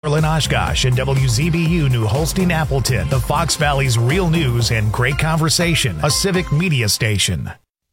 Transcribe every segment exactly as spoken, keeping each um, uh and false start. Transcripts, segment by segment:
Berlin Oshkosh and W Z B U New Holstein Appleton, the Fox Valley's real news and great conversation, a civic media station.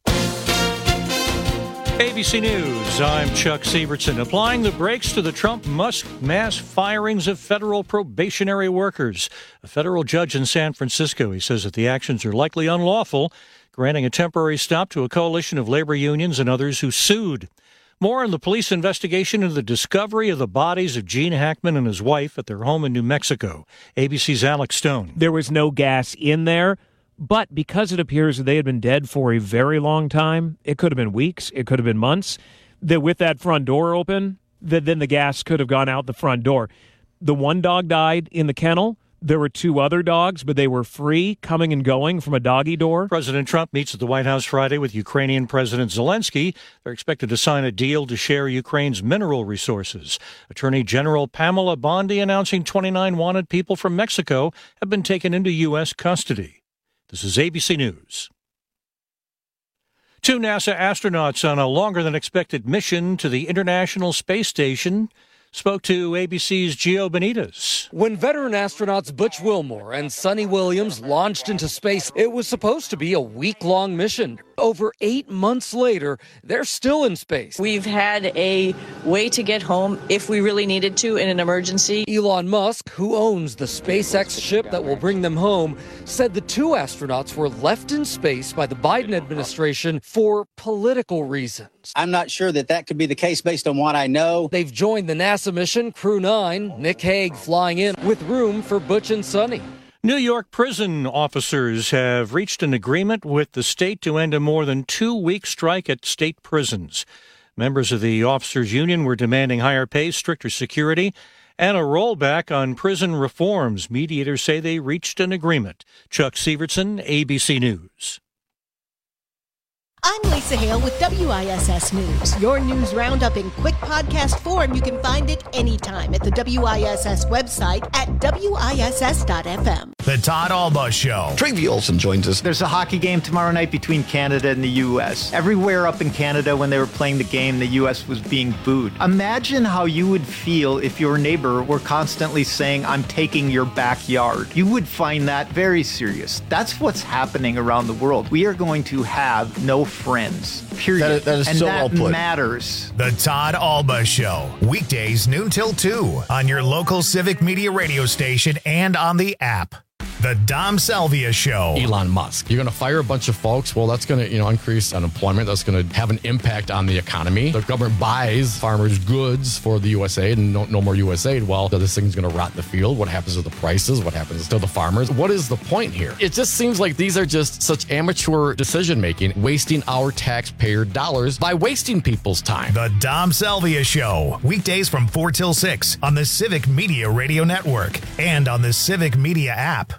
A B C News, I'm Chuck Sievertson. Applying the brakes to the Trump-Musk mass firings of federal probationary workers. A federal judge in San Francisco, he says that the actions are likely unlawful, granting a temporary stop to a coalition of labor unions and others who sued. More on the police investigation into the discovery of the bodies of Gene Hackman and his wife at their home in New Mexico. A B C's Alex Stone. There was no gas in there. But because it appears that they had been dead for a very long time, it could have been weeks, it could have been months, that with that front door open, that then the gas could have gone out the front door. The one dog died in the kennel. There were two other dogs, but they were free, coming and going from a doggy door. President Trump meets at the White House Friday with Ukrainian President Zelensky. They're expected to sign a deal to share Ukraine's mineral resources. Attorney General Pamela Bondi announcing twenty-nine wanted people from Mexico have been taken into U S custody. This is A B C News. Two NASA astronauts on a longer-than-expected mission to the International Space Station spoke to A B C's Gio Benitez. When veteran astronauts Butch Wilmore and Sonny Williams launched into space, it was supposed to be a week-long mission. Over eight months later, they're still in space. We've had a way to get home if we really needed to in an emergency. Elon Musk, who owns the SpaceX ship that will bring them home, said the two astronauts were left in space by the Biden administration for political reasons. I'm not sure that that could be the case based on what I know. They've joined the NASA mission, Crew nine, Nick Hague flying in with room for Butch and Sonny. New York prison officers have reached an agreement with the state to end a more than two-week strike at state prisons. Members of the officers' union were demanding higher pay, stricter security, and a rollback on prison reforms. Mediators say they reached an agreement. Chuck Sievertson, A B C News. I'm Lisa Hale with W I S S News. Your news roundup in quick podcast form. You can find it anytime at the W I S S website at W I S S dot F M. The Todd Alba Show. Travi Olsen joins us. There's a hockey game tomorrow night between Canada and the U S. Everywhere up in Canada when they were playing the game, the U S was being booed. Imagine how you would feel if your neighbor were constantly saying, "I'm taking your backyard." You would find that very serious. That's what's happening around the world. We are going to have no friends, period. That is, that is and so that well put. matters. The Todd Alba Show. Weekdays noon till two on your local civic media radio station and on the app. The Dom Salvia Show. Elon Musk. You're going to fire a bunch of folks. Well, that's going to, you know, increase unemployment. That's going to have an impact on the economy. The government buys farmers' goods for the U S A I D and no, no more U S A I D. Well, this thing's going to rot in the field. What happens to the prices? What happens to the farmers? What is the point here? It just seems like these are just such amateur decision-making, wasting our taxpayer dollars by wasting people's time. The Dom Salvia Show. Weekdays from four till six on the Civic Media Radio Network and on the Civic Media app.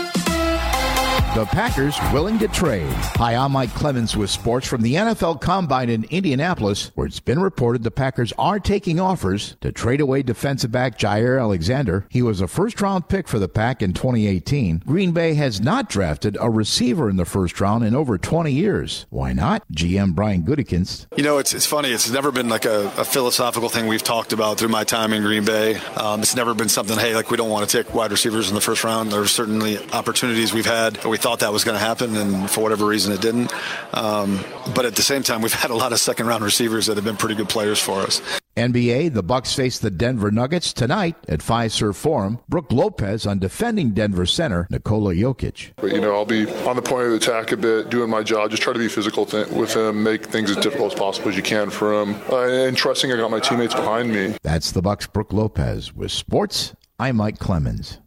The Packers willing to trade. Hi, I'm Mike Clemens with sports from the N F L Combine in Indianapolis, where it's been reported the Packers are taking offers to trade away defensive back Jair Alexander. He was a first-round pick for the Pack in twenty eighteen. Green Bay has not drafted a receiver in the first round in over twenty years. Why not? G M Brian Gutekunst. You know, it's it's funny. It's never been like a, a philosophical thing we've talked about through my time in Green Bay. Um, it's never been something, hey, like we don't want to take wide receivers in the first round. There's certainly opportunities we've had where we thought that was going to happen, and for whatever reason it didn't. Um, but at the same time, we've had a lot of second-round receivers that have been pretty good players for us. N B A, the Bucks face the Denver Nuggets tonight at Fiserv Forum. Brooke Lopez on defending Denver center Nikola Jokic. But, you know, I'll be on the point of attack a bit, doing my job, just try to be physical th- with him, make things as difficult as possible as you can for him, uh, and trusting I got my teammates behind me. That's the Bucks' Brooke Lopez. With sports, I'm Mike Clemens.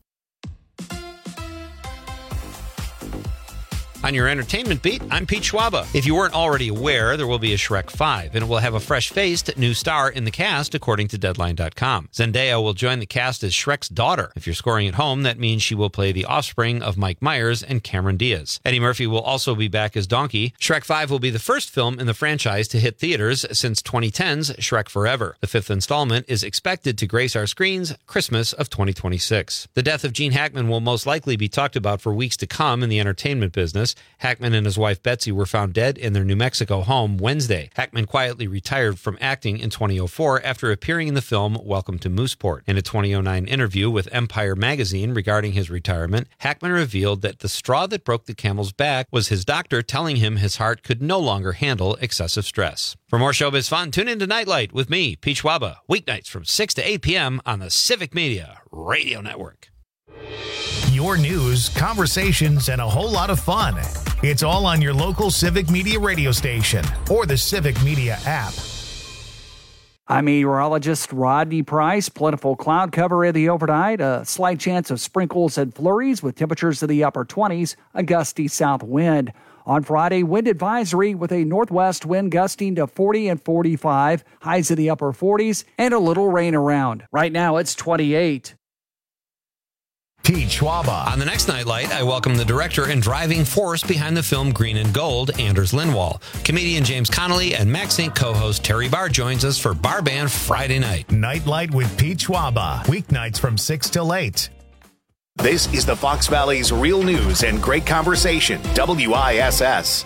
On your entertainment beat, I'm Pete Schwaba. If you weren't already aware, there will be a Shrek five, and it will have a fresh-faced new star in the cast, according to Deadline dot com. Zendaya will join the cast as Shrek's daughter. If you're scoring at home, that means she will play the offspring of Mike Myers and Cameron Diaz. Eddie Murphy will also be back as Donkey. Shrek five will be the first film in the franchise to hit theaters since twenty ten's Shrek Forever. The fifth installment is expected to grace our screens Christmas of twenty twenty-six. The death of Gene Hackman will most likely be talked about for weeks to come in the entertainment business. Congress. Hackman and his wife Betsy were found dead in their New Mexico home Wednesday. Hackman quietly retired from acting in twenty oh four after appearing in the film Welcome to Mooseport. In a twenty oh nine interview with Empire magazine regarding his retirement, Hackman revealed that the straw that broke the camel's back was his doctor telling him his heart could no longer handle excessive stress. For more showbiz fun, tune into Nightlight with me, Pete Schwaba, weeknights from six to eight p.m. on the Civic Media Radio Network. Your news, conversations, and a whole lot of fun. It's all on your local Civic Media radio station or the Civic Media app. I'm meteorologist Rodney Price. Plentiful cloud cover in the overnight. A slight chance of sprinkles and flurries with temperatures in the upper twenties. A gusty south wind. On Friday, wind advisory with a northwest wind gusting to forty and forty-five. Highs in the upper forties and a little rain around. Right now, it's twenty-eight. Pete Schwaba. On the next Nightlight, I welcome the director and driving force behind the film Green and Gold, Anders Lindwall. Comedian James Connolly and MaxSync co-host Terry Barr joins us for Bar Band Friday night. Nightlight with Pete Schwaba. Weeknights from six till eight. This is the Fox Valley's real news and great conversation, W I S S.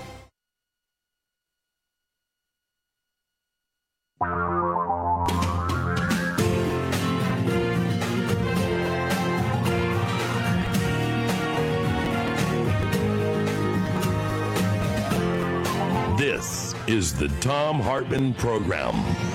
This is the Thom Hartmann Program.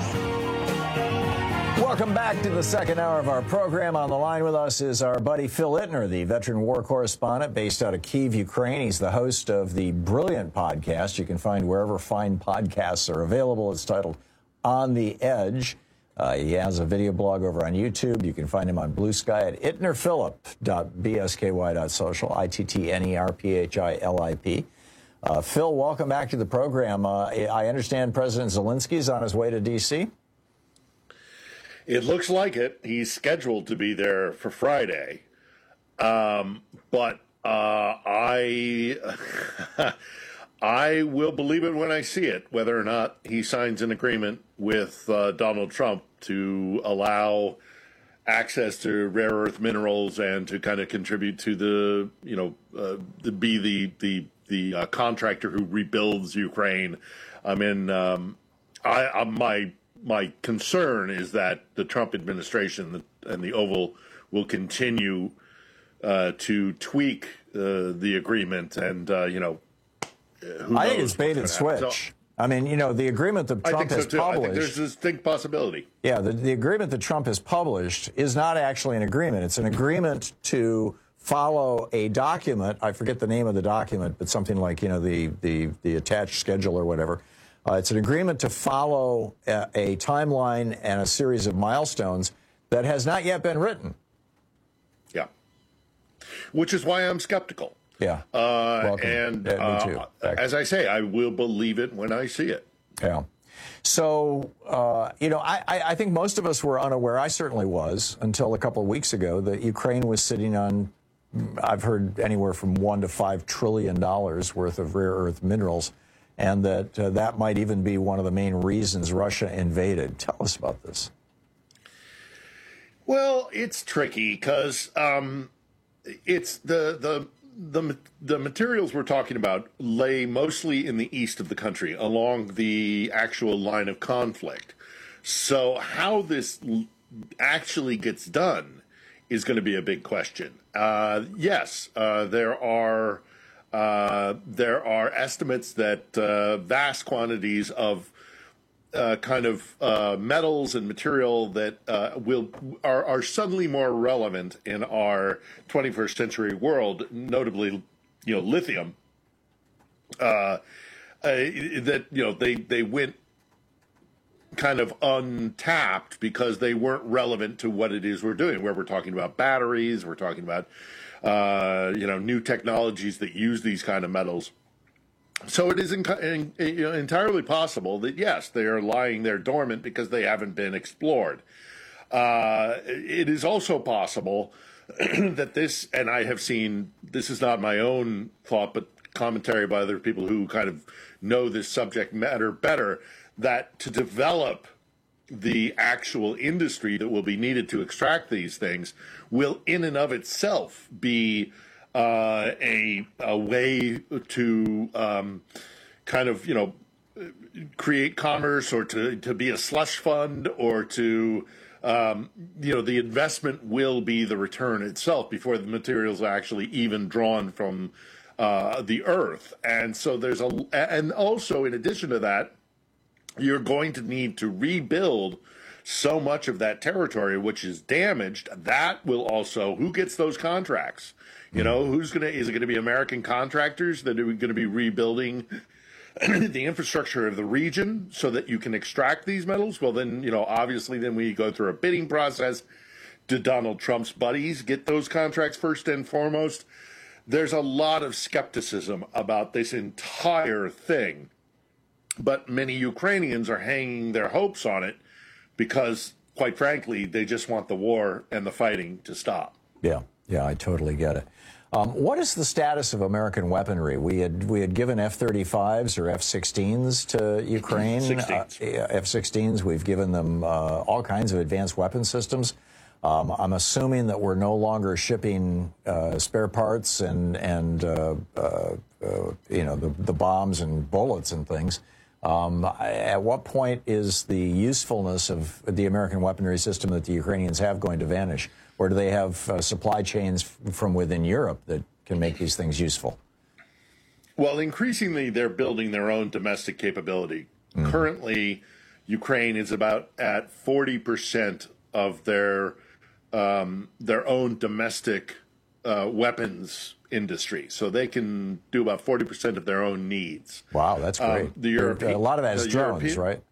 Welcome back to the second hour of our program. On the line with us is our buddy Phil Ittner, the veteran war correspondent based out of Kyiv, Ukraine. He's the host of the brilliant podcast you can find wherever fine podcasts are available. It's titled On the Edge. Uh, he has a video blog over on YouTube. You can find him on Blue Sky at ittner philip dot b s k y dot social, I T T N E R P H I L I P. Uh, Phil, welcome back to the program. Uh, I understand President Zelensky is on his way to D C It looks like it. He's scheduled to be there for Friday. Um, but uh, I I will believe it when I see it, whether or not he signs an agreement with uh, Donald Trump to allow access to rare earth minerals and to kind of contribute to the, you know, uh, to be the the the uh, contractor who rebuilds Ukraine. I mean, um, I, I my my concern is that the Trump administration and the Oval will continue uh, to tweak uh, the agreement, and uh, you know, who I think knows it's bait and switch. So, I mean, you know, the agreement that Trump I think so has too. published. I think there's a distinct possibility. Yeah, the, the agreement that Trump has published is not actually an agreement. It's an agreement to follow a document. I forget the name of the document, but something like, you know, the the, the attached schedule or whatever. Uh, it's an agreement to follow a, a timeline and a series of milestones that has not yet been written. Yeah, which is why I'm skeptical. Yeah, uh, and yeah, me too. Uh, as I say, I will believe it when I see it. Yeah. So, uh, you know, I, I think most of us were unaware, I certainly was, until a couple of weeks ago, that Ukraine was sitting on, I've heard anywhere from one to five trillion dollars worth of rare earth minerals, and that uh, that might even be one of the main reasons Russia invaded. Tell us about this. Well, it's tricky because um, it's the the. The the materials we're talking about lay mostly in the east of the country, along the actual line of conflict. So how this actually gets done is going to be a big question. Uh, yes, uh, there are uh, there are estimates that uh, vast quantities of uh, kind of uh, metals and material that uh, will are, are suddenly more relevant in our twenty-first century world, notably, you know, lithium. Uh, uh, that you know they they went kind of untapped because they weren't relevant to what it is we're doing. Where we're talking about batteries, we're talking about uh, you know new technologies that use these kind of metals. So it is in, in, you know, entirely possible that, yes, they are lying there dormant because they haven't been explored. Uh, it is also possible that this, and I have seen, this is not my own thought, but commentary by other people who kind of know this subject matter better, that to develop the actual industry that will be needed to extract these things will in and of itself be uh, a, a way to um, kind of, you know, create commerce, or to, to be a slush fund, or to, um, you know, the investment will be the return itself before the materials are actually even drawn from uh, the earth. And so there's a, and also in addition to that, you're going to need to rebuild so much of that territory which is damaged. That will also, who gets those contracts? You know, who's going to, is it going to be American contractors that are going to be rebuilding the infrastructure of the region so that you can extract these metals? Well, then, you know, obviously then we go through a bidding process. Do Donald Trump's buddies get those contracts first and foremost? There's a lot of skepticism about this entire thing, but many Ukrainians are hanging their hopes on it because, quite frankly, they just want the war and the fighting to stop. Yeah, yeah, I totally get it. Um, what is the status of American weaponry? We had we had given F thirty-fives or F sixteens to Ukraine. sixteens. Uh, F sixteens, we've given them uh, all kinds of advanced weapon systems. Um, I'm assuming that we're no longer shipping uh, spare parts and and uh, uh, uh, you know the, the bombs and bullets and things. Um, at what point is the usefulness of the American weaponry system that the Ukrainians have going to vanish? Or do they have uh, supply chains f- from within Europe that can make these things useful? Well, increasingly, they're building their own domestic capability. Mm. Currently, Ukraine is about at forty percent of their um, their own domestic uh, weapons industry. So they can do about forty percent of their own needs. Wow, that's great. Um, the European, a lot of that is drones, European, right?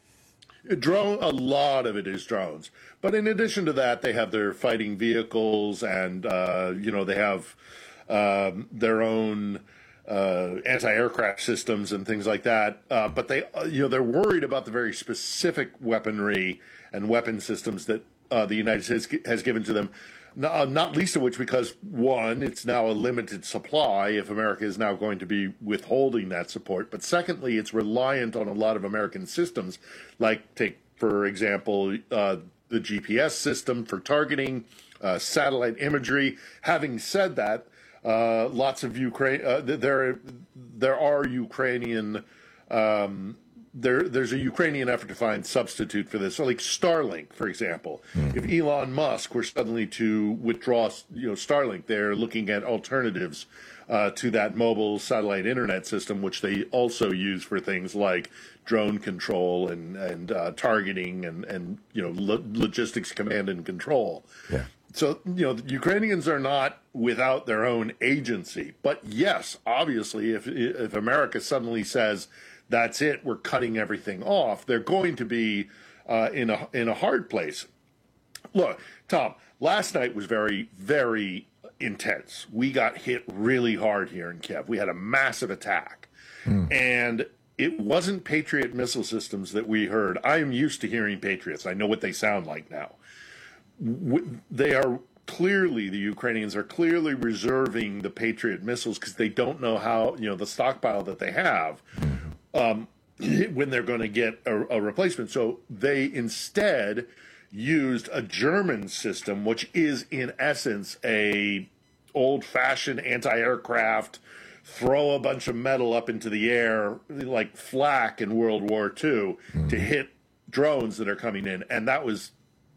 Drone, a lot of it is drones. But in addition to that, they have their fighting vehicles, and uh, you know they have um, their own uh, anti-aircraft systems and things like that. Uh, but they, uh, you know, they're worried about the very specific weaponry and weapon systems that uh, the United States has given to them. Not, not least of which because, one, it's now a limited supply if America is now going to be withholding that support. But secondly, it's reliant on a lot of American systems, like take, for example, uh, the G P S system for targeting, uh, satellite imagery. Having said that, uh, lots of Ukraine, uh, there, there are Ukrainian um There, there's a Ukrainian effort to find substitute for this. So like Starlink, for example, mm. if Elon Musk were suddenly to withdraw, you know, Starlink, they're looking at alternatives uh, to that mobile satellite internet system, which they also use for things like drone control and, and uh, targeting and, and, you know, lo- logistics command and control. Yeah. So, you know, the Ukrainians are not without their own agency. But yes, obviously, if if America suddenly says, that's it, we're cutting everything off, they're going to be uh, in a in a hard place. Look, Tom, last night was very, very intense. We got hit really hard here in Kiev. We had a massive attack. Mm. And it wasn't Patriot missile systems that we heard. I am used to hearing Patriots. I know what they sound like now. They are clearly, the Ukrainians are clearly reserving the Patriot missiles because they don't know how, you know, the stockpile that they have. Um, when they're going to get a, a replacement. So they instead used a German system, which is in essence a old-fashioned anti-aircraft, throw a bunch of metal up into the air like flak in World War Two mm-hmm. to hit drones that are coming in. And that was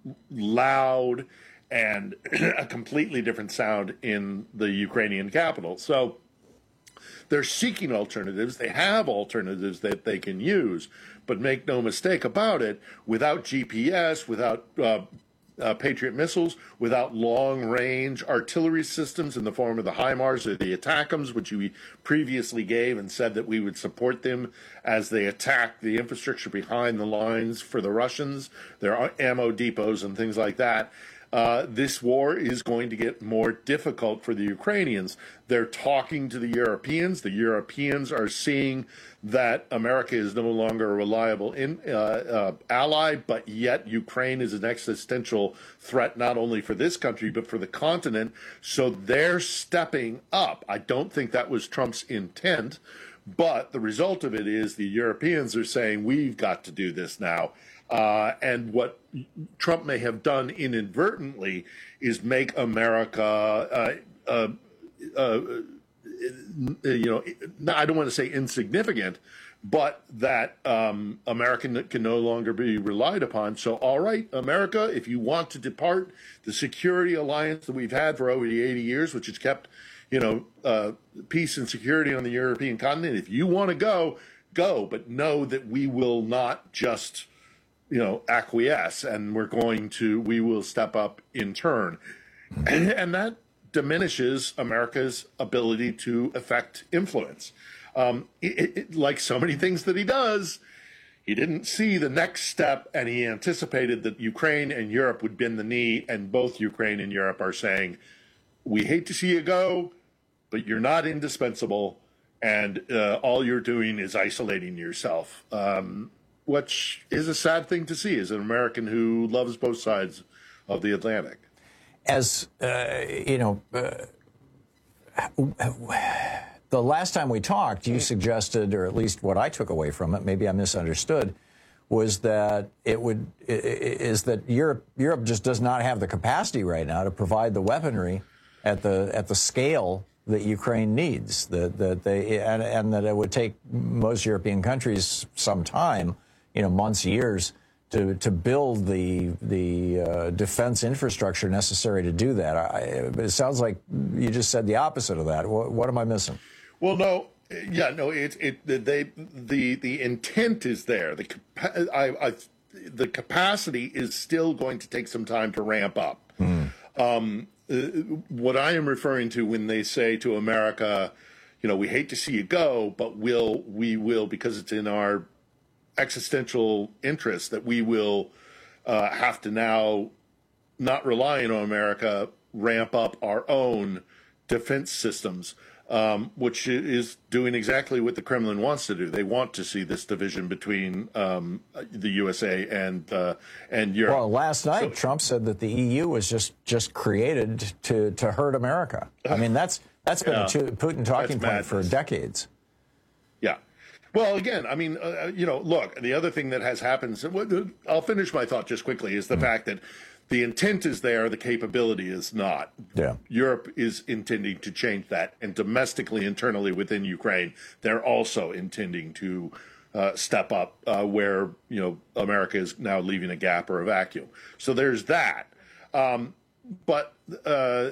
loud and a completely different sound in the Ukrainian capital. So they're seeking alternatives. They have alternatives that they can use, but make no mistake about it, without G P S, without uh, uh, Patriot missiles, without long-range artillery systems in the form of the HIMARS or the ATACMS, which we previously gave and said that we would support them as they attack the infrastructure behind the lines for the Russians, their ammo depots and things like that. Uh, this war is going to get more difficult for the Ukrainians. They're talking to the Europeans. The Europeans are seeing that America is no longer a reliable in, uh, uh, ally, but yet Ukraine is an existential threat not only for this country, but for the continent. So they're stepping up. I don't think that was Trump's intent, but the result of it is the Europeans are saying, we've got to do this now. Uh, and what Trump may have done inadvertently is make America uh, uh, uh, you know, I don't want to say insignificant, but that um, America can no longer be relied upon. So, all right, America, if you want to depart the security alliance that we've had for over the eighty years, which has kept, you know, uh, peace and security on the European continent, if you want to go, go, but know that we will not just, you know, acquiesce, and we're going to, we will step up in turn. And, and that diminishes America's ability to affect influence. Um, it, it, like so many things that he does, he didn't see the next step, and he anticipated that Ukraine and Europe would bend the knee, and both Ukraine and Europe are saying, we hate to see you go, but you're not indispensable, and uh, all you're doing is isolating yourself, um, which is a sad thing to see as an American who loves both sides of the Atlantic. As, uh, you know, uh, the last time we talked, you suggested, or at least what I took away from it, maybe I misunderstood, was that it would is that Europe Europe just does not have the capacity right now to provide the weaponry at the at the scale that Ukraine needs. That that they and, and that it would take most European countries some time, you know, months, years, to to build the the uh, defense infrastructure necessary to do that. I, it sounds like you just said the opposite of that. What, what am I missing? Well, no, yeah, no. It it they the the intent is there. The I, I the capacity is still going to take some time to ramp up. Mm. Um, uh, what I am referring to when they say to America, you know, we hate to see you go, but we'll we will because it's in our existential interest that we will uh, have to now, not relying on America, ramp up our own defense systems, um, which is doing exactly what the Kremlin wants to do. They want to see this division between um, the U S A and uh, and Europe. Well, last night so, Trump said that the E U was just just created to to hurt America. I mean, that's that's been yeah, a Putin talking point for decades. Yeah. Well, again, I mean, uh, you know, look, the other thing that has happened, I'll finish my thought just quickly, is the mm. fact that the intent is there, the capability is not. Yeah. Europe is intending to change that, and domestically, internally within Ukraine, they're also intending to uh, step up uh, where, you know, America is now leaving a gap or a vacuum. So there's that. Um, but, uh,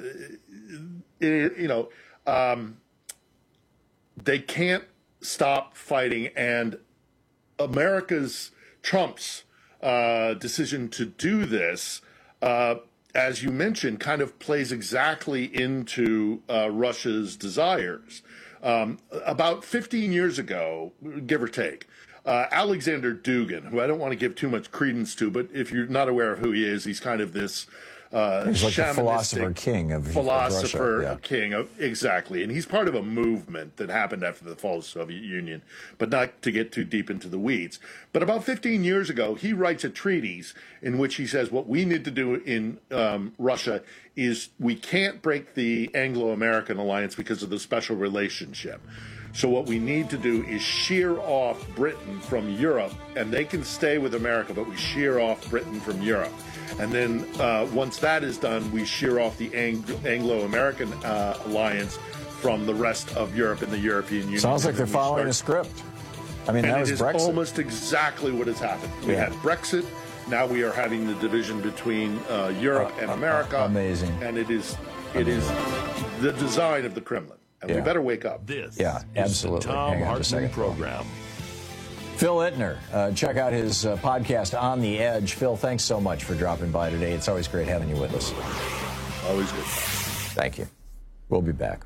it, you know, um, they can't stop fighting, and America's Trump's uh, decision to do this, uh, as you mentioned, kind of plays exactly into uh, Russia's desires. Um, about fifteen years ago, give or take, uh, Alexander Dugin, who I don't want to give too much credence to, but if you're not aware of who he is, he's kind of this Uh, he's like the philosopher king of philosopher of Russia, yeah. king of, exactly, and he's part of a movement that happened after the fall of the Soviet Union. But not to get too deep into the weeds. But about fifteen years ago, he writes a treatise in which he says what we need to do in um, Russia is we can't break the Anglo-American alliance because of the special relationship. So what we need to do is shear off Britain from Europe, and they can stay with America, but we shear off Britain from Europe. And then uh, once that is done, we shear off the Ang- Anglo-American uh, alliance from the rest of Europe and the European Union. Sounds like they're following start... a script. I mean, and that it was is Brexit. Almost exactly what has happened. We yeah. had Brexit. Now we are having the division between uh, Europe uh, and America. Uh, amazing. And it is it is the design of the Kremlin. And yeah. we better wake up. This yeah, absolutely. is the Tom Hartman Program. Phil Ittner, uh, check out his uh, podcast, On the Edge. Phil, thanks so much for dropping by today. It's always great having you with us. Always good. Thank you. We'll be back.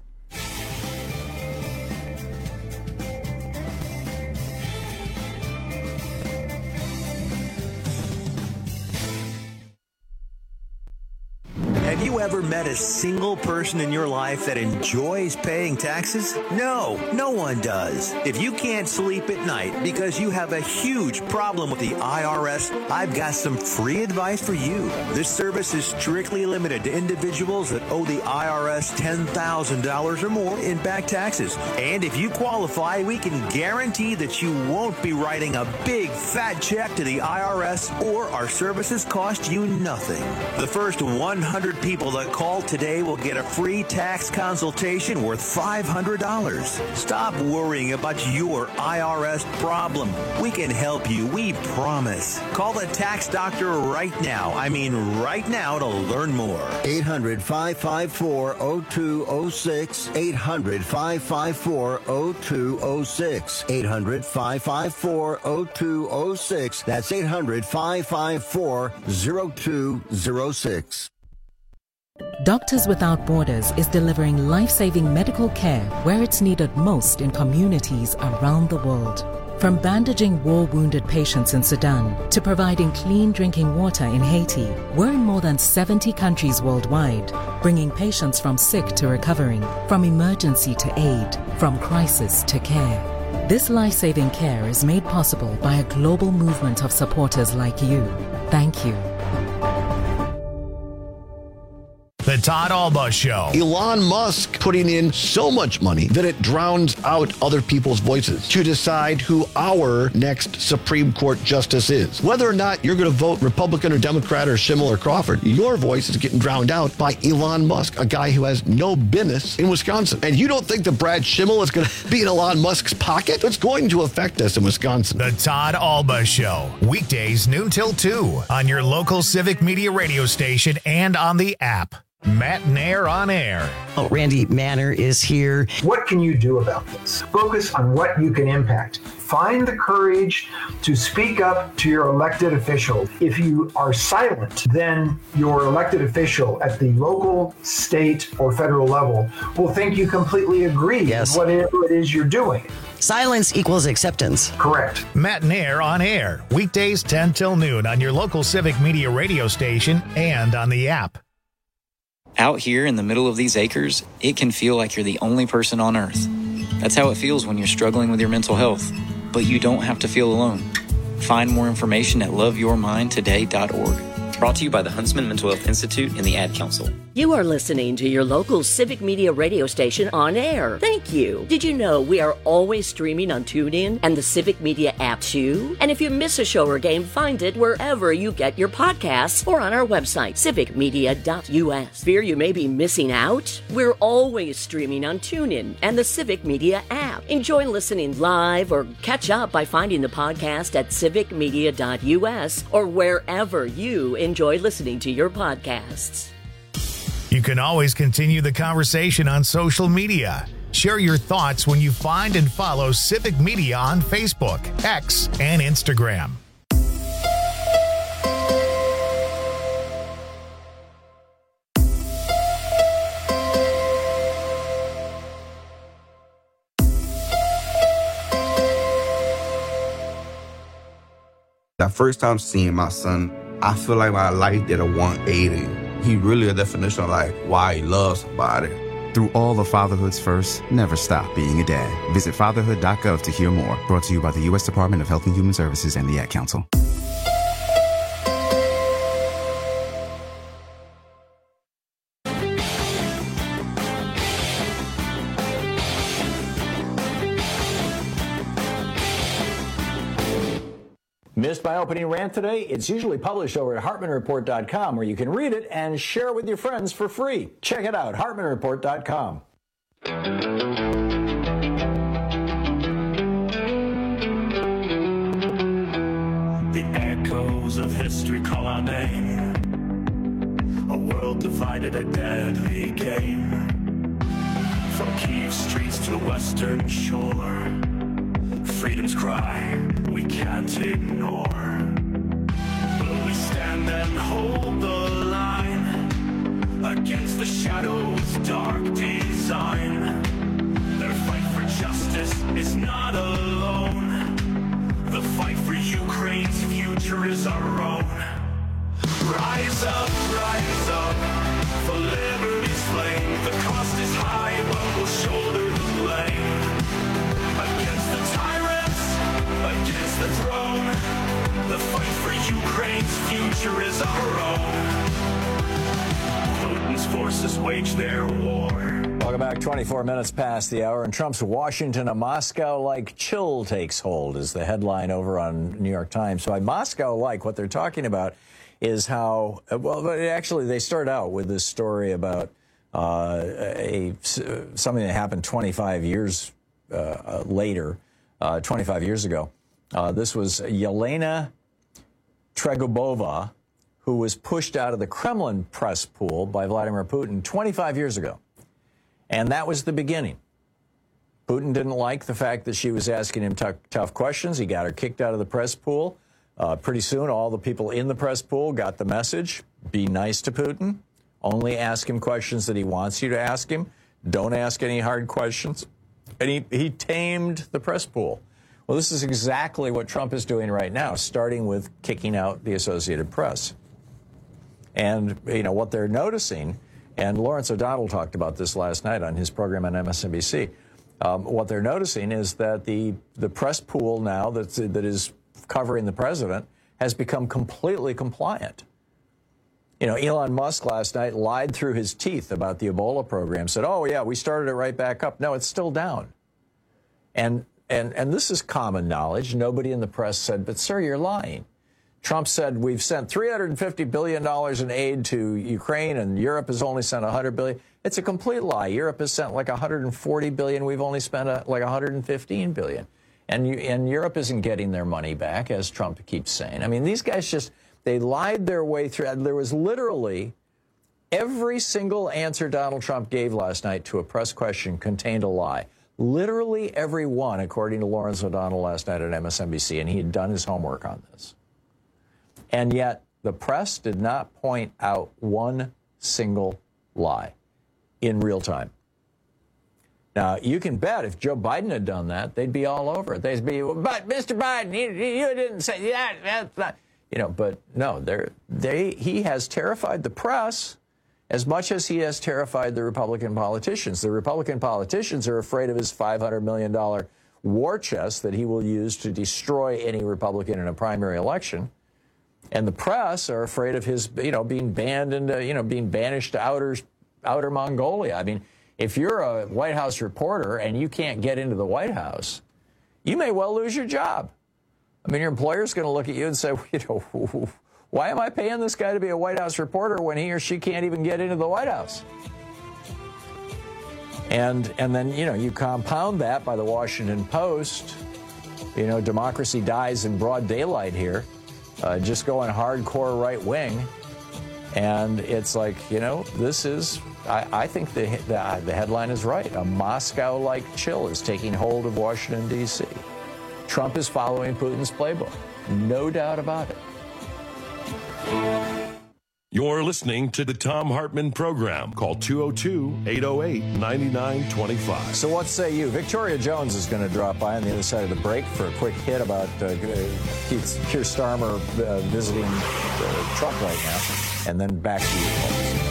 Have you ever met a single person in your life that enjoys paying taxes? No, no one does. If you can't sleep at night because you have a huge problem with the I R S, I've got some free advice for you. This service is strictly limited to individuals that owe the I R S ten thousand dollars or more in back taxes. And if you qualify, we can guarantee that you won't be writing a big fat check to the I R S, or our services cost you nothing. The first one hundred people people that call today will get a free tax consultation worth five hundred dollars. Stop worrying about your I R S problem. We can help you, we promise. Call the tax doctor right now. I mean right now to learn more. eight hundred, five five four, oh two oh six. eight hundred, five five four, oh two oh six. eight hundred, five five four, oh two oh six. That's eight hundred, five five four, oh two oh six. Doctors Without Borders is delivering life-saving medical care where it's needed most in communities around the world. From bandaging war-wounded patients in Sudan to providing clean drinking water in Haiti, we're in more than seventy countries worldwide, bringing patients from sick to recovering, from emergency to aid, from crisis to care. This life-saving care is made possible by a global movement of supporters like you. Thank you. The Todd Alba Show. Elon Musk putting in so much money that it drowns out other people's voices to decide who our next Supreme Court justice is. Whether or not you're going to vote Republican or Democrat or Schimmel or Crawford, your voice is getting drowned out by Elon Musk, a guy who has no business in Wisconsin. And you don't think that Brad Schimmel is going to be in Elon Musk's pocket? It's going to affect us in Wisconsin. The Todd Alba Show. Weekdays noon till two on your local Civic Media radio station and on the app. Matt Nair on air. Oh, Randy Manor is here. What can you do about this? Focus on what you can impact. Find the courage to speak up to your elected official. If you are silent, then your elected official at the local, state, or federal level will think you completely agree yes. with whatever it is you're doing. Silence equals acceptance. Correct. Matt Nair on air. Weekdays ten till noon on your local Civic Media radio station and on the app. Out here in the middle of these acres, it can feel like you're the only person on earth. That's how it feels when you're struggling with your mental health. But you don't have to feel alone. Find more information at love your mind today dot org. Brought to you by the Huntsman Mental Health Institute and the Ad Council. You are listening to your local Civic Media radio station on air. Thank you. Did you know we are always streaming on TuneIn and the Civic Media app too? And if you miss a show or game, find it wherever you get your podcasts or on our website, civic media dot u s. Fear you may be missing out? We're always streaming on TuneIn and the Civic Media app. Enjoy listening live or catch up by finding the podcast at civic media dot u s or wherever you enjoy listening to your podcasts. You can always continue the conversation on social media. Share your thoughts when you find and follow Civic Media on Facebook, X, and Instagram. That first time seeing my son, I feel like my life did a one eighty. He really a definition of like why he loves somebody. Through all of fatherhood's first, never stop being a dad. Visit fatherhood dot gov to hear more. Brought to you by the U S Department of Health and Human Services and the Ad Council. Missed my opening rant today? It's usually published over at hartman report dot com, where you can read it and share it with your friends for free. Check it out, hartman report dot com. The echoes of history call our name. A world divided, a deadly game. From Kiev streets to the western shore, freedom's cry we can't ignore. But we stand and hold the line against the shadows' dark design. Their fight for justice is not alone. The fight for Ukraine's future is our own. Rise up, rise up, for liberty's flame. The cost is high, but we'll shoulder the blame. Against the tyrants, against the throne, the fight for Ukraine's future is our own. Putin's forces wage their war. Welcome back. twenty-four minutes past the hour, and Trump's Washington, a Moscow-like chill takes hold, is the headline over on New York Times. So by Moscow-like, what they're talking about is how, well, actually, they start out with this story about uh, a something that happened twenty-five years uh, later, uh, twenty-five years ago. Uh, this was Yelena Tregubova, who was pushed out of the Kremlin press pool by Vladimir Putin twenty-five years ago. And that was the beginning. Putin didn't like the fact that she was asking him t- tough questions. He got her kicked out of the press pool. Uh, pretty soon, all the people in the press pool got the message. Be nice to Putin. Only ask him questions that he wants you to ask him. Don't ask any hard questions. And he, he tamed the press pool. Well, this is exactly what Trump is doing right now, starting with kicking out the Associated Press. And, you know, what they're noticing, and Lawrence O'Donnell talked about this last night on his program on M S N B C, um, what they're noticing is that the, the press pool now that's, that is covering the president has become completely compliant. You know, Elon Musk last night lied through his teeth about the Ebola program, said, oh, yeah, we started it right back up. No, it's still down. And, and, and this is common knowledge. Nobody in the press said, but, sir, you're lying. Trump said we've sent three hundred fifty billion dollars in aid to Ukraine and Europe has only sent one hundred billion dollars. It's a complete lie. Europe has sent like one hundred forty billion dollars. We've only spent a, like one hundred fifteen billion dollars. And, you, and Europe isn't getting their money back, as Trump keeps saying. I mean, these guys just, they lied their way through. There was literally every single answer Donald Trump gave last night to a press question contained a lie. Literally every one, according to Lawrence O'Donnell last night at M S N B C, and he had done his homework on this. And yet, the press did not point out one single lie in real time. Now, you can bet if Joe Biden had done that, they'd be all over it. They'd be, but Mister Biden, you, you didn't say that. That's not, you know, but no, they're, they, he has terrified the press as much as he has terrified the Republican politicians. The Republican politicians are afraid of his five hundred million dollars war chest that he will use to destroy any Republican in a primary election. And the press are afraid of his, you know, being banned and, uh, you know, being banished to outer, outer Mongolia. I mean, if you're a White House reporter and you can't get into the White House, you may well lose your job. I mean, your employer's going to look at you and say, you know, why am I paying this guy to be a White House reporter when he or she can't even get into the White House? And, and then, you know, you compound that by the Washington Post. You know, democracy dies in broad daylight here. Uh, just going hardcore right wing. And it's like, you know, this is, I, I think the, the, the headline is right. A Moscow-like chill is taking hold of Washington, D C Trump is following Putin's playbook. No doubt about it. You're listening to the Thom Hartmann Program. Call two oh two, eight oh eight, nine nine two five. So what say you? Victoria Jones is going to drop by on the other side of the break for a quick hit about uh, Keith, Keir Starmer uh, visiting uh, Trump right now. And then back to you, folks.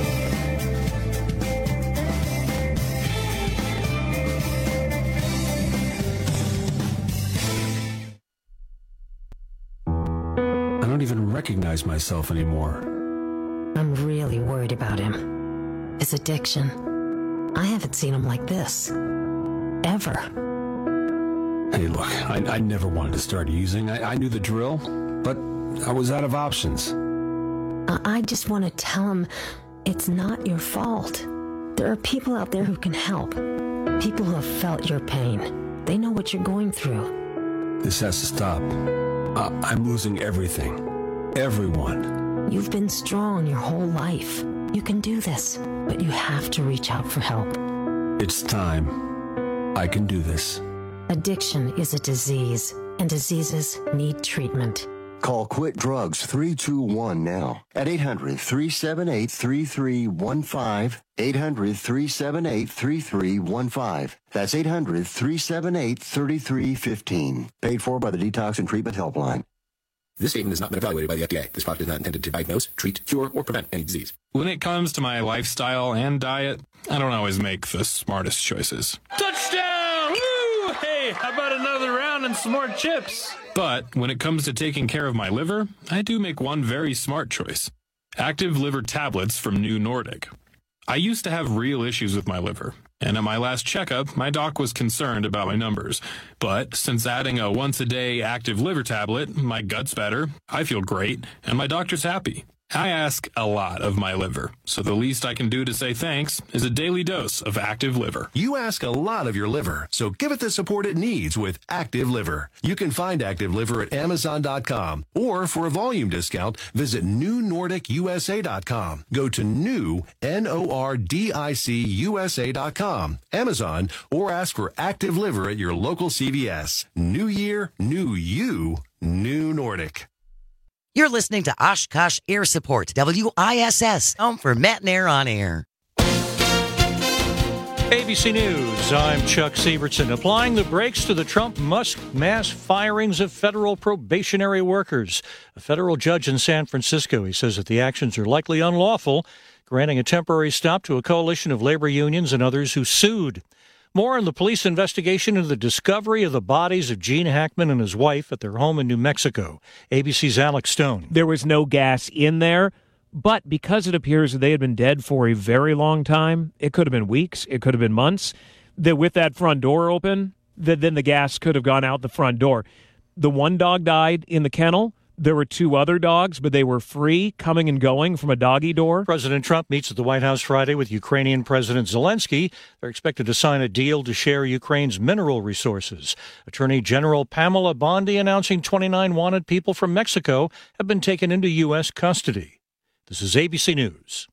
I don't even recognize myself anymore. I'm really worried about him. His addiction. I haven't seen him like this. Ever. Hey, look, I, I never wanted to start using. I, I knew the drill, but I was out of options. I, I just want to tell him it's not your fault. There are people out there who can help. People who have felt your pain. They know what you're going through. This has to stop. I, I'm losing everything. Everyone. You've been strong your whole life. You can do this, but you have to reach out for help. It's time. I can do this. Addiction is a disease, and diseases need treatment. Call Quit Drugs three two one now at eight hundred, three seven eight, three three one five, eight hundred, three seven eight, three three one five. That's eight hundred, three seven eight, three three one five. Paid for by the Detox and Treatment Helpline. This statement has not been evaluated by the F D A. This product is not intended to diagnose, treat, cure, or prevent any disease. When it comes to my lifestyle and diet, I don't always make the smartest choices. Touchdown! Woo! Hey, how about another round and some more chips? But when it comes to taking care of my liver, I do make one very smart choice. Active liver tablets from New Nordic. I used to have real issues with my liver, and at my last checkup, my doc was concerned about my numbers. But since adding a once-a-day active liver tablet, my gut's better, I feel great, and my doctor's happy. I ask a lot of my liver, so the least I can do to say thanks is a daily dose of Active Liver. You ask a lot of your liver, so give it the support it needs with Active Liver. You can find Active Liver at Amazon dot com, or for a volume discount, visit New Nordic U S A dot com. Go to new, N O R D I C U S A dot com, Amazon, or ask for Active Liver at your local C V S. New year, new you, New Nordic. You're listening to Oshkosh Air Support, W I S S, home for Matt and Air on Air. A B C News, I'm Chuck Sievertson. Applying the brakes to the Trump-Musk mass firings of federal probationary workers. A federal judge in San Francisco, he says that the actions are likely unlawful, granting a temporary stop to a coalition of labor unions and others who sued. More on the police investigation into the discovery of the bodies of Gene Hackman and his wife at their home in New Mexico. A B C's Alex Stone. There was no gas in there, but because it appears that they had been dead for a very long time, it could have been weeks, it could have been months, that with that front door open, that then the gas could have gone out the front door. The one dog died in the kennel. There were two other dogs, but they were free, coming and going from a doggy door. President Trump meets at the White House Friday with Ukrainian President Zelensky. They're expected to sign a deal to share Ukraine's mineral resources. Attorney General Pamela Bondi announcing twenty-nine wanted people from Mexico have been taken into U S custody. This is A B C News.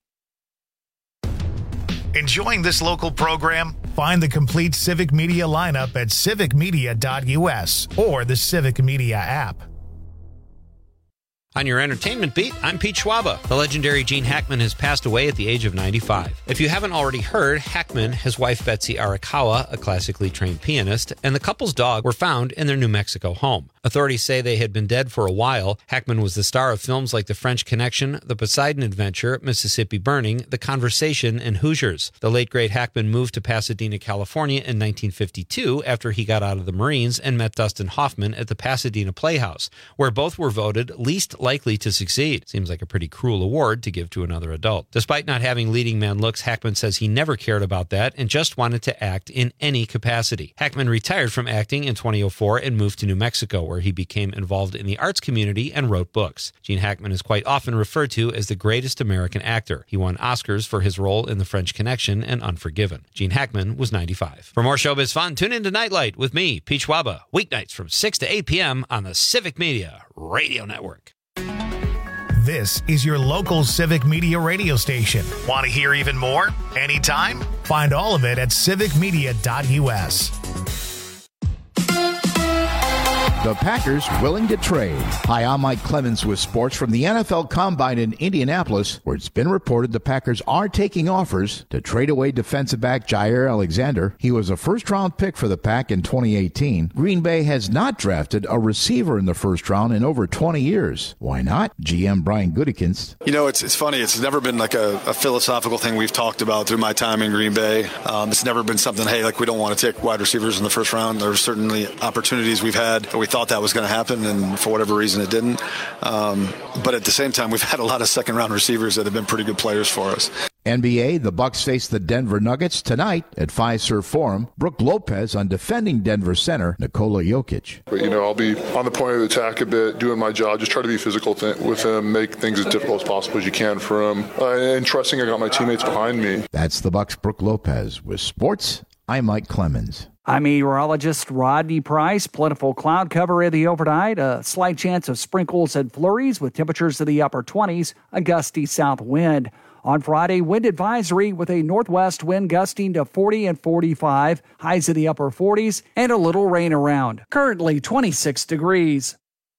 Enjoying this local program? Find the complete Civic Media lineup at civic media dot U S or the Civic Media app. On your entertainment beat, I'm Pete Schwaba. The legendary Gene Hackman has passed away at the age of ninety-five. If you haven't already heard, Hackman, his wife Betsy Arakawa, a classically trained pianist, and the couple's dog were found in their New Mexico home. Authorities say they had been dead for a while. Hackman was the star of films like The French Connection, The Poseidon Adventure, Mississippi Burning, The Conversation, and Hoosiers. The late great Hackman moved to Pasadena, California in nineteen fifty-two after he got out of the Marines and met Dustin Hoffman at the Pasadena Playhouse, where both were voted least likely to succeed. Seems like a pretty cruel award to give to another adult. Despite not having leading man looks, Hackman says he never cared about that and just wanted to act in any capacity. Hackman retired from acting in twenty oh four and moved to New Mexico, where he became involved in the arts community and wrote books. Gene Hackman is quite often referred to as the greatest American actor. He won Oscars for his role in The French Connection and Unforgiven. Gene Hackman was ninety-five. For more showbiz fun, tune in to Nightlight with me, Pete Schwaba, weeknights from six to eight p.m. on the Civic Media Radio Network. This is your local Civic Media radio station. Want to hear even more? Anytime? Find all of it at civic media dot U S. The Packers willing to trade. Hi, I'm Mike Clemens with sports from the N F L Combine in Indianapolis, where it's been reported the Packers are taking offers to trade away defensive back Jair Alexander. He was a first-round pick for the Pack in twenty eighteen. Green Bay has not drafted a receiver in the first round in over twenty years. Why not? G M Brian Gutekunst. You know, it's it's funny. It's never been like a, a philosophical thing we've talked about through my time in Green Bay. Um, it's never been something, hey, like we don't want to take wide receivers in the first round. There are certainly opportunities we've had that we thought that was going to happen, and for whatever reason it didn't. Um, but at the same time, we've had a lot of second-round receivers that have been pretty good players for us. N B A, the Bucks face the Denver Nuggets tonight at Fiserv Forum. Brooke Lopez on defending Denver center Nikola Jokic. But, you know, I'll be on the point of the attack a bit, doing my job, just try to be physical th- with him, make things as difficult as possible as you can for him, uh, and trusting I got my teammates behind me. That's the Bucks' Brooke Lopez. With sports, I'm Mike Clemens. I'm meteorologist Rodney Price. Plentiful cloud cover in the overnight. A slight chance of sprinkles and flurries with temperatures in the upper twenties. A gusty south wind. On Friday, wind advisory with a northwest wind gusting to forty and forty-five. Highs in the upper forties and a little rain around. Currently twenty-six degrees.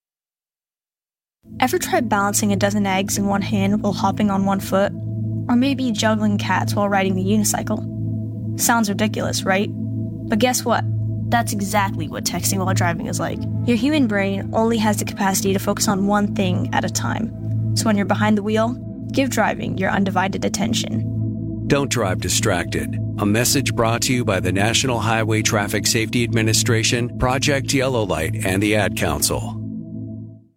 Ever tried balancing a dozen eggs in one hand while hopping on one foot? Or maybe juggling cats while riding the unicycle? Sounds ridiculous, right? But guess what? That's exactly what texting while driving is like. Your human brain only has the capacity to focus on one thing at a time. So when you're behind the wheel, give driving your undivided attention. Don't drive distracted. A message brought to you by the National Highway Traffic Safety Administration, Project Yellow Light, and the Ad Council.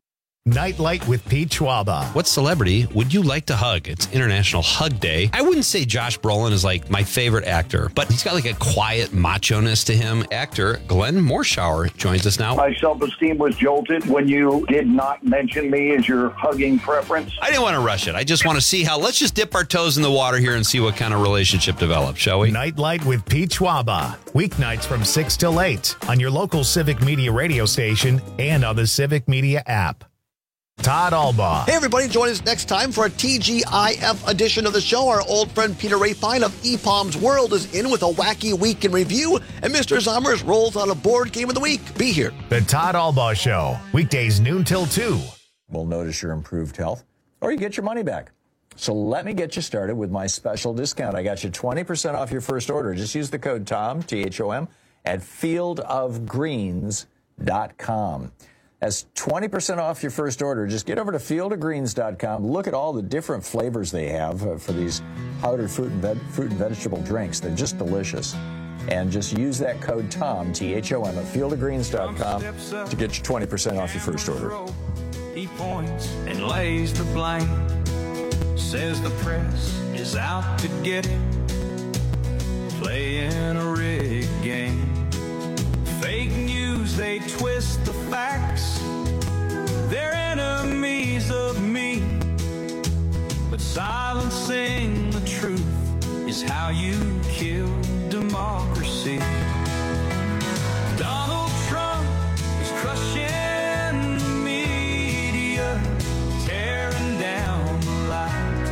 Nightlight with Pete Schwaba. What celebrity would you like to hug? It's International Hug Day. I wouldn't say Josh Brolin is like my favorite actor, but he's got like a quiet macho-ness to him. Actor Glenn Morshower joins us now. My self-esteem was jolted when you did not mention me as your hugging preference. I didn't want to rush it. I just want to see how, let's just dip our toes in the water here and see what kind of relationship develops, shall we? Nightlight with Pete Schwaba. Weeknights from six till eight on your local Civic Media radio station and on the Civic Media app. Todd Albaugh. Hey, everybody. Join us next time for a T G I F edition of the show. Our old friend Peter Ray Fine of E P O M's World is in with a wacky week in review, and Mister Zommers rolls out a board game of the week. Be here. The Todd Albaugh Show. Weekdays noon till two. We'll notice your improved health, or you get your money back. So let me get you started with my special discount. I got you twenty percent off your first order. Just use the code TOM, T H O M, at field of greens dot com. That's twenty percent off your first order. Just get over to field of greens dot com. Look at all the different flavors they have uh, for these powdered fruit and, ve- fruit and vegetable drinks. They're just delicious. And just use that code TOM, T H O M, at field of greens dot com to get you twenty percent off your first order. He points and lays the blame. Says the press is out to get him. Playing a rigged game. Fake news, they twist the facts. They're enemies of me. But silencing the truth is how you kill democracy. Donald Trump is crushing the media, tearing down the light,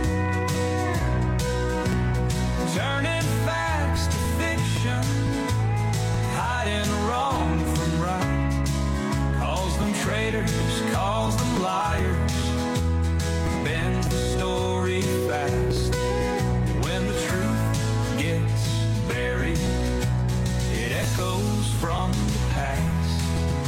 turning facts to fiction, hiding wrong from right, calls them traitors, calls them liars, bends the story fast. When the truth gets buried, it echoes from the past.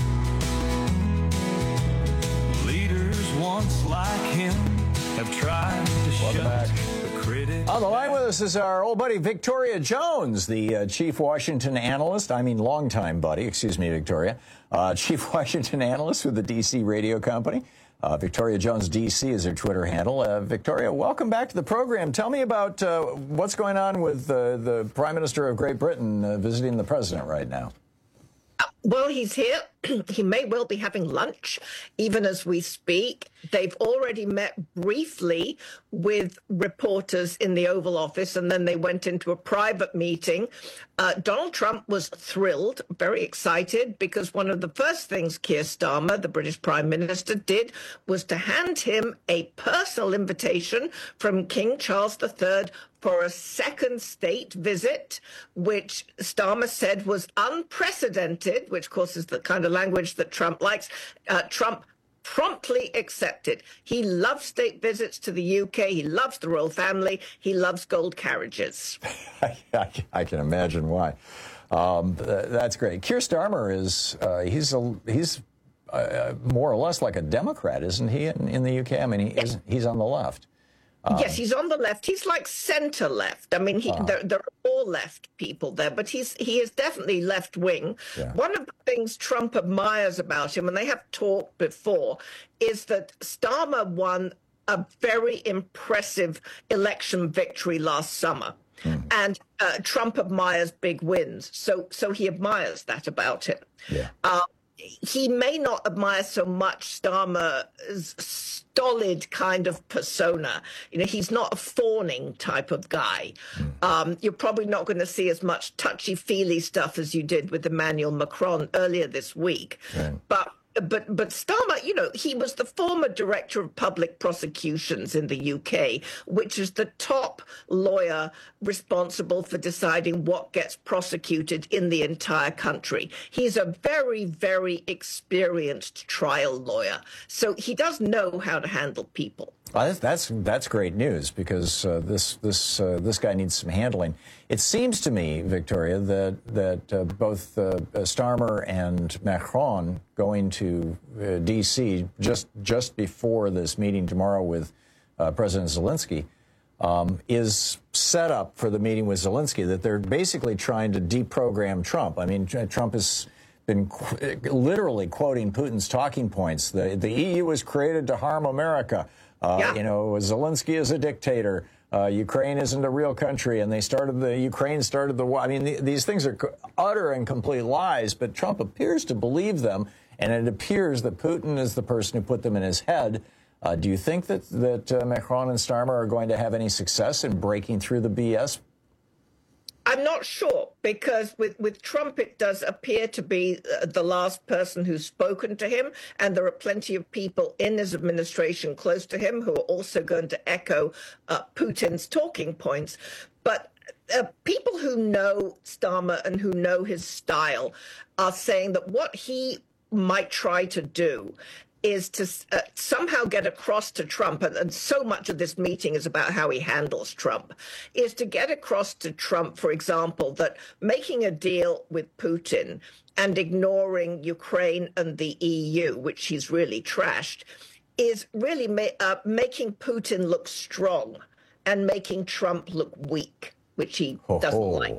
Leaders once like him have tried to shut the critic. On the line with us is our old buddy Victoria Jones, the uh, chief Washington analyst. I mean, longtime buddy. Excuse me, Victoria. Uh, chief Washington analyst with the D C radio company. Uh, Victoria Jones D C is her Twitter handle. Uh, Victoria, welcome back to the program. Tell me about uh, what's going on with uh, the Prime Minister of Great Britain uh, visiting the president right now. Well, he's here. He may well be having lunch, even as we speak. They've already met briefly with reporters in the Oval Office, and then they went into a private meeting. Uh, Donald Trump was thrilled, very excited, because one of the first things Keir Starmer, the British Prime Minister, did was to hand him a personal invitation from King Charles the Third for a second state visit, which Starmer said was unprecedented, which, of course, is the kind of language that Trump likes. Uh, Trump promptly accepted. He loves state visits to the U K. He loves the royal family. He loves gold carriages. I, I can imagine why. Um, th- that's great. Keir Starmer is uh, he's a, he's uh, more or less like a Democrat, isn't he, in, in the U K? I mean, he is, he's on the left. Um, yes, he's on the left. He's like center left. I mean, he, uh, there, there are more left people there, but he's he is definitely left wing. Yeah. One of the things Trump admires about him, and they have talked before, is that Starmer won a very impressive election victory last summer. Mm. And uh, Trump admires big wins. So, so he admires that about him. Yeah. Uh, he may not admire so much Starmer's stolid kind of persona. You know, he's not a fawning type of guy. Mm. Um, you're probably not going to see as much touchy-feely stuff as you did with Emmanuel Macron earlier this week. Right. But But but Starmer, you know, he was the former director of public prosecutions in the U K, which is the top lawyer responsible for deciding what gets prosecuted in the entire country. He's a very, very experienced trial lawyer. So he does know how to handle people. Well, that's, that's that's great news, because uh, this this uh, this guy needs some handling. It seems to me, Victoria, that that uh, both uh, Starmer and Macron going to uh, D C just just before this meeting tomorrow with uh, President Zelensky um, is set up for the meeting with Zelensky. That they're basically trying to deprogram Trump. I mean, Trump has been qu- literally quoting Putin's talking points. The, the E U was created to harm America. Uh, yeah. You know, Zelensky is a dictator. Uh, Ukraine isn't a real country, and they started the Ukraine started the war. I mean, the, these things are utter and complete lies, but Trump appears to believe them, and it appears that Putin is the person who put them in his head. Uh, do you think that that uh, Macron and Starmer are going to have any success in breaking through the B S? I'm not sure, because with, with Trump, it does appear to be uh, the last person who's spoken to him. And there are plenty of people in his administration close to him who are also going to echo uh, Putin's talking points. But uh, people who know Starmer and who know his style are saying that what he might try to do is to uh, somehow get across to Trump, and, and so much of this meeting is about how he handles Trump, is to get across to Trump, for example, that making a deal with Putin and ignoring Ukraine and the E U, which he's really trashed, is really ma- uh, making Putin look strong and making Trump look weak, which he oh, doesn't oh. like.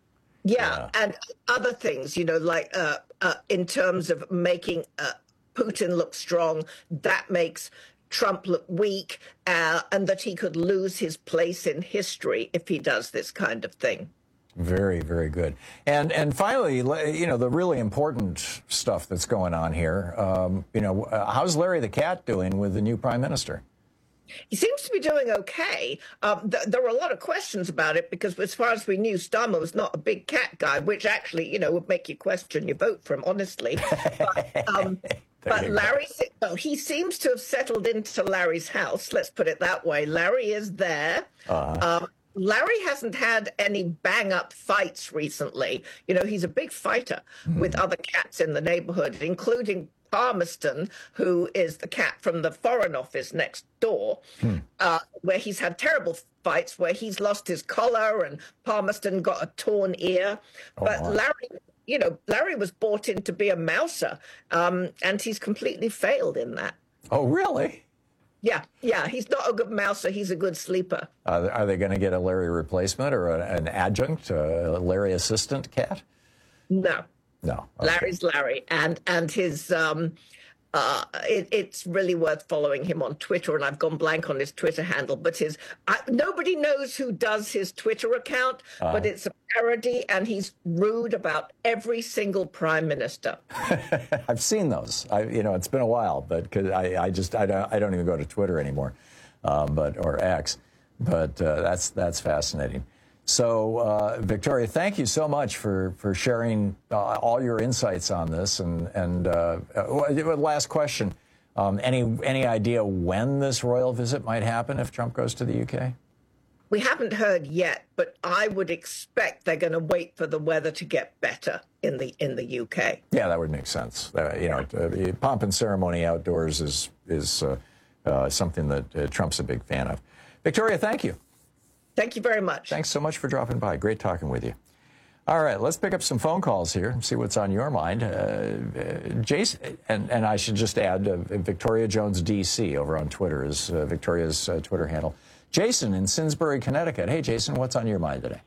Yeah, yeah, and other things, you know, like uh, uh, in terms of making uh, Putin look strong, that makes Trump look weak, uh, and that he could lose his place in history if he does this kind of thing. Very, very good. And and finally, you know, the really important stuff that's going on here, um, you know, uh, how's Larry the Cat doing with the new prime minister? He seems to be doing okay. Um, th- there were a lot of questions about it because, as far as we knew, Starmer was not a big cat guy, which actually, you know, would make you question your vote for him, honestly. But, um, but Larry, well, he seems to have settled into Larry's house. Let's put it that way. Larry is there. Uh-huh. Um, Larry hasn't had any bang-up fights recently. You know, he's a big fighter mm. with other cats in the neighborhood, including Palmerston, who is the cat from the Foreign Office next door, hmm. uh, where he's had terrible fights, where he's lost his collar and Palmerston got a torn ear. Oh, but wow. Larry, you know, Larry was brought in to be a mouser, um, and he's completely failed in that. Oh, really? Yeah, yeah. He's not a good mouser. He's a good sleeper. Uh, are they going to get a Larry replacement or a, an adjunct, a Larry assistant cat? No. No. Okay. Larry's Larry, and and his um, uh, it, it's really worth following him on Twitter, and I've gone blank on his Twitter handle, but his I, nobody knows who does his Twitter account, uh-huh. but it's a parody, and he's rude about every single prime minister. I've seen those. I, you know, it's been a while, but cause I, I just I don't I don't even go to Twitter anymore, um, but or X, but uh, that's that's fascinating. So, uh, Victoria, thank you so much for, for sharing uh, all your insights on this. And, and uh, uh, last question, um, any any idea when this royal visit might happen if Trump goes to the U K? We haven't heard yet, but I would expect they're going to wait for the weather to get better in the in the U K. Yeah, that would make sense. Uh, you know, uh, pomp and ceremony outdoors is, is uh, uh, something that uh, Trump's a big fan of. Victoria, thank you. Thank you very much. Thanks so much for dropping by. Great talking with you. All right, let's pick up some phone calls here and see what's on your mind. Uh, uh, Jason, and, and I should just add, uh, Victoria Jones D C over on Twitter is uh, Victoria's uh, Twitter handle. Jason in Simsbury, Connecticut. Hey, Jason, what's on your mind today?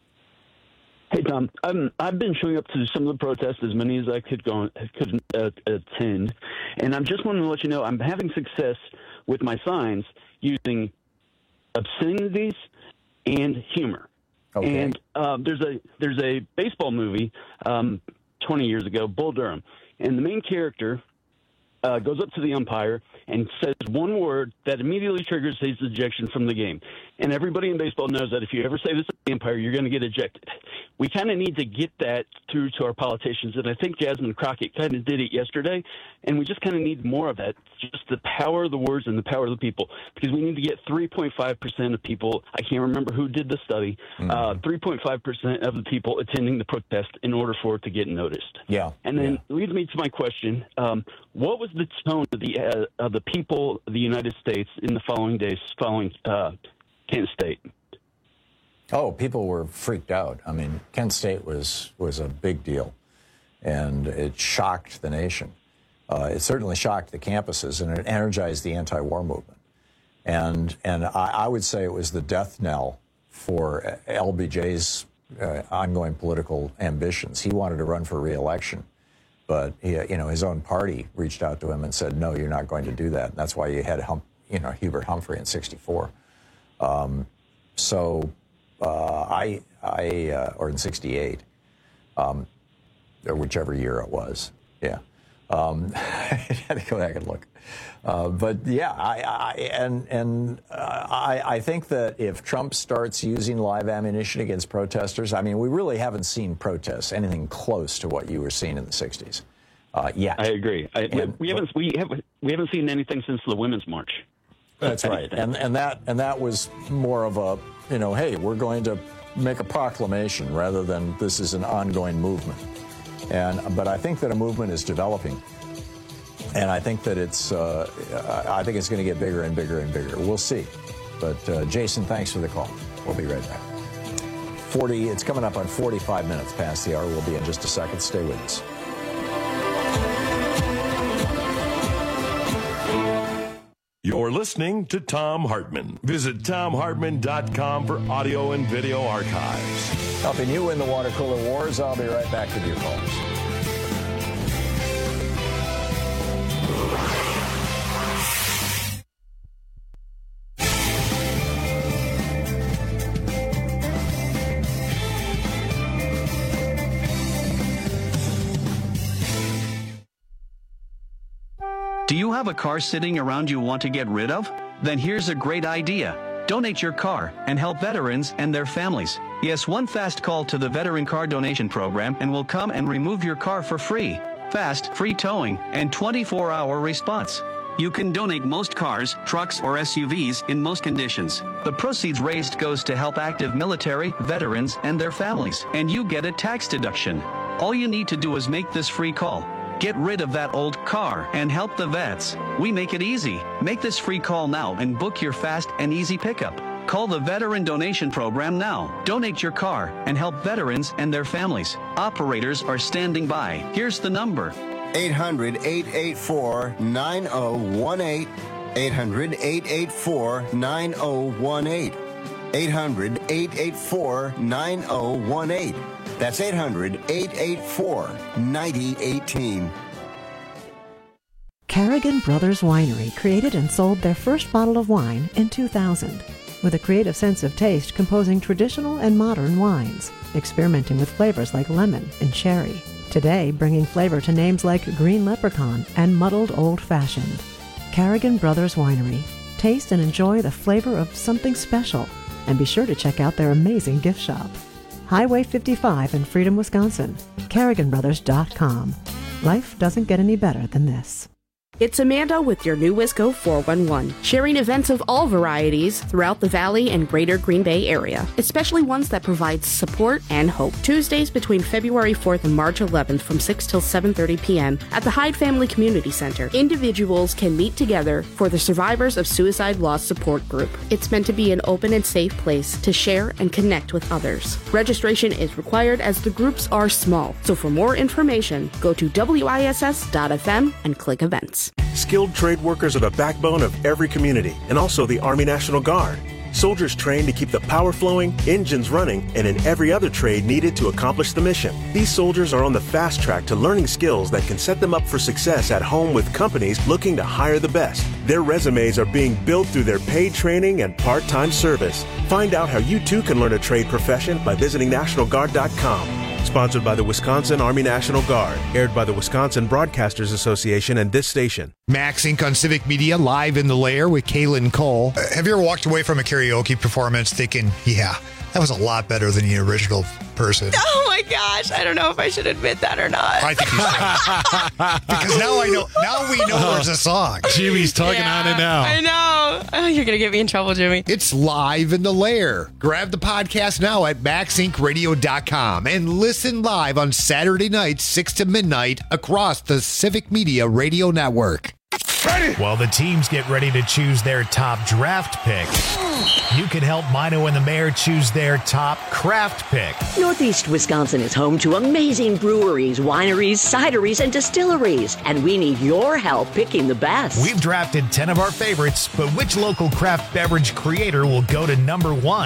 Hey, Tom. Um, I've been showing up to some of the protests, as many as I could go could uh, attend, and I'm just wanting to let you know I'm having success with my signs using obscenities and humor. Okay. And uh, there's a there's a baseball movie um, twenty years ago, Bull Durham, and the main character uh, goes up to the umpire and says one word that immediately triggers his ejection from the game. And everybody in baseball knows that if you ever say this to the umpire, you're going to get ejected. We kind of need to get that through to our politicians, and I think Jasmine Crockett kind of did it yesterday, and we just kind of need more of that, just the power of the words and the power of the people, because we need to get three point five percent of people, I can't remember who did the study, mm-hmm. uh, three point five percent of the people attending the protest in order for it to get noticed. Yeah. And then yeah. leads me to my question, um, what was the tone of the, uh, of the people of the United States in the following days following uh, Kent State? Oh, people were freaked out. I mean, Kent State was was a big deal, and it shocked the nation. Uh, it certainly shocked the campuses, and it energized the anti-war movement. And and I, I would say it was the death knell for L B J's uh, ongoing political ambitions. He wanted to run for re-election, but he, you know, his own party reached out to him and said, no, you're not going to do that. And that's why you had hum, you know, Hubert Humphrey in sixty-four. Um, so uh, I, I uh, or in sixty-eight, um, or whichever year it was. Yeah. Um, I had to go back and look. Uh, but yeah, I, I and and uh, I, I think that if Trump starts using live ammunition against protesters, I mean, we really haven't seen protests anything close to what you were seeing in the sixties. Uh, yeah, I agree. I, and, we haven't we haven't we haven't seen anything since the Women's March. That's right, and and that and that was more of a, you know, hey, we're going to make a proclamation rather than this is an ongoing movement. And but I think that a movement is developing. And I think that it's, uh, I think it's going to get bigger and bigger and bigger. We'll see. But uh, Jason, thanks for the call. We'll be right back. forty, it's coming up on forty-five minutes past the hour. We'll be in just a second. Stay with us. You're listening to Thom Hartmann. Visit Thom Hartmann dot com for audio and video archives. Helping you win the water cooler wars. I'll be right back with your calls. Do you have a car sitting around you want to get rid of? Then here's a great idea. Donate your car and help veterans and their families. Yes, one fast call to the Veteran Car Donation Program and we'll come and remove your car for free. Fast, free towing, and twenty-four hour response. You can donate most cars, trucks, or S U Vs in most conditions. The proceeds raised goes to help active military, veterans, and their families. And you get a tax deduction. All you need to do is make this free call. Get rid of that old car and help the vets. We make it easy. Make this free call now and book your fast and easy pickup. Call the Veteran Donation Program now. Donate your car and help veterans and their families. Operators are standing by. Here's the number. eight hundred, eight eight four, nine oh one eight. eight hundred, eight eight four, nine oh one eight. eight hundred, eight eight four, nine oh one eight. That's eight hundred, eight eight four, nine oh one eight. Carrigan Brothers Winery created and sold their first bottle of wine in two thousand. With a creative sense of taste, composing traditional and modern wines, experimenting with flavors like lemon and cherry. Today, bringing flavor to names like Green Leprechaun and Muddled Old Fashioned. Carrigan Brothers Winery. Taste and enjoy the flavor of something special. And be sure to check out their amazing gift shop. Highway fifty-five in Freedom, Wisconsin. Carrigan Brothers dot com. Life doesn't get any better than this. It's Amanda with your new Wisco four one one, sharing events of all varieties throughout the Valley and Greater Green Bay area, especially ones that provide support and hope. Tuesdays between February fourth and March eleventh from six till seven thirty p.m. at the Hyde Family Community Center. Individuals can meet together for the Survivors of Suicide Loss Support Group. It's meant to be an open and safe place to share and connect with others. Registration is required as the groups are small, so for more information, go to W I S S dot F M and click events. Skilled trade workers are the backbone of every community, and also the Army National Guard. Soldiers trained to keep the power flowing, engines running, and in every other trade needed to accomplish the mission. These soldiers are on the fast track to learning skills that can set them up for success at home with companies looking to hire the best. Their resumes are being built through their paid training and part-time service. Find out how you too can learn a trade profession by visiting National Guard dot com. Sponsored by the Wisconsin Army National Guard. Aired by the Wisconsin Broadcasters Association and this station. Max Incorporated on Civic Media, live in the lair with Kaylin Cole. Uh, have you ever walked away from a karaoke performance thinking, yeah, that was a lot better than the original person? Oh my gosh, I don't know if I should admit that or not. I think you should. Because now I know, now we know there's a song. Jimmy's talking yeah, on it now. I know. Oh, you're going to get me in trouble, Jimmy. It's live in the lair. Grab the podcast now at Max Inc Radio dot com and listen live on Saturday nights, six to midnight, across the Civic Media Radio Network. Ready? While the teams get ready to choose their top draft pick, you can help Mino and the Mayor choose their top craft pick. Northeast Wisconsin is home to amazing breweries, wineries, cideries, and distilleries, and we need your help picking the best. We've drafted ten of our favorites, but which local craft beverage creator will go to number one?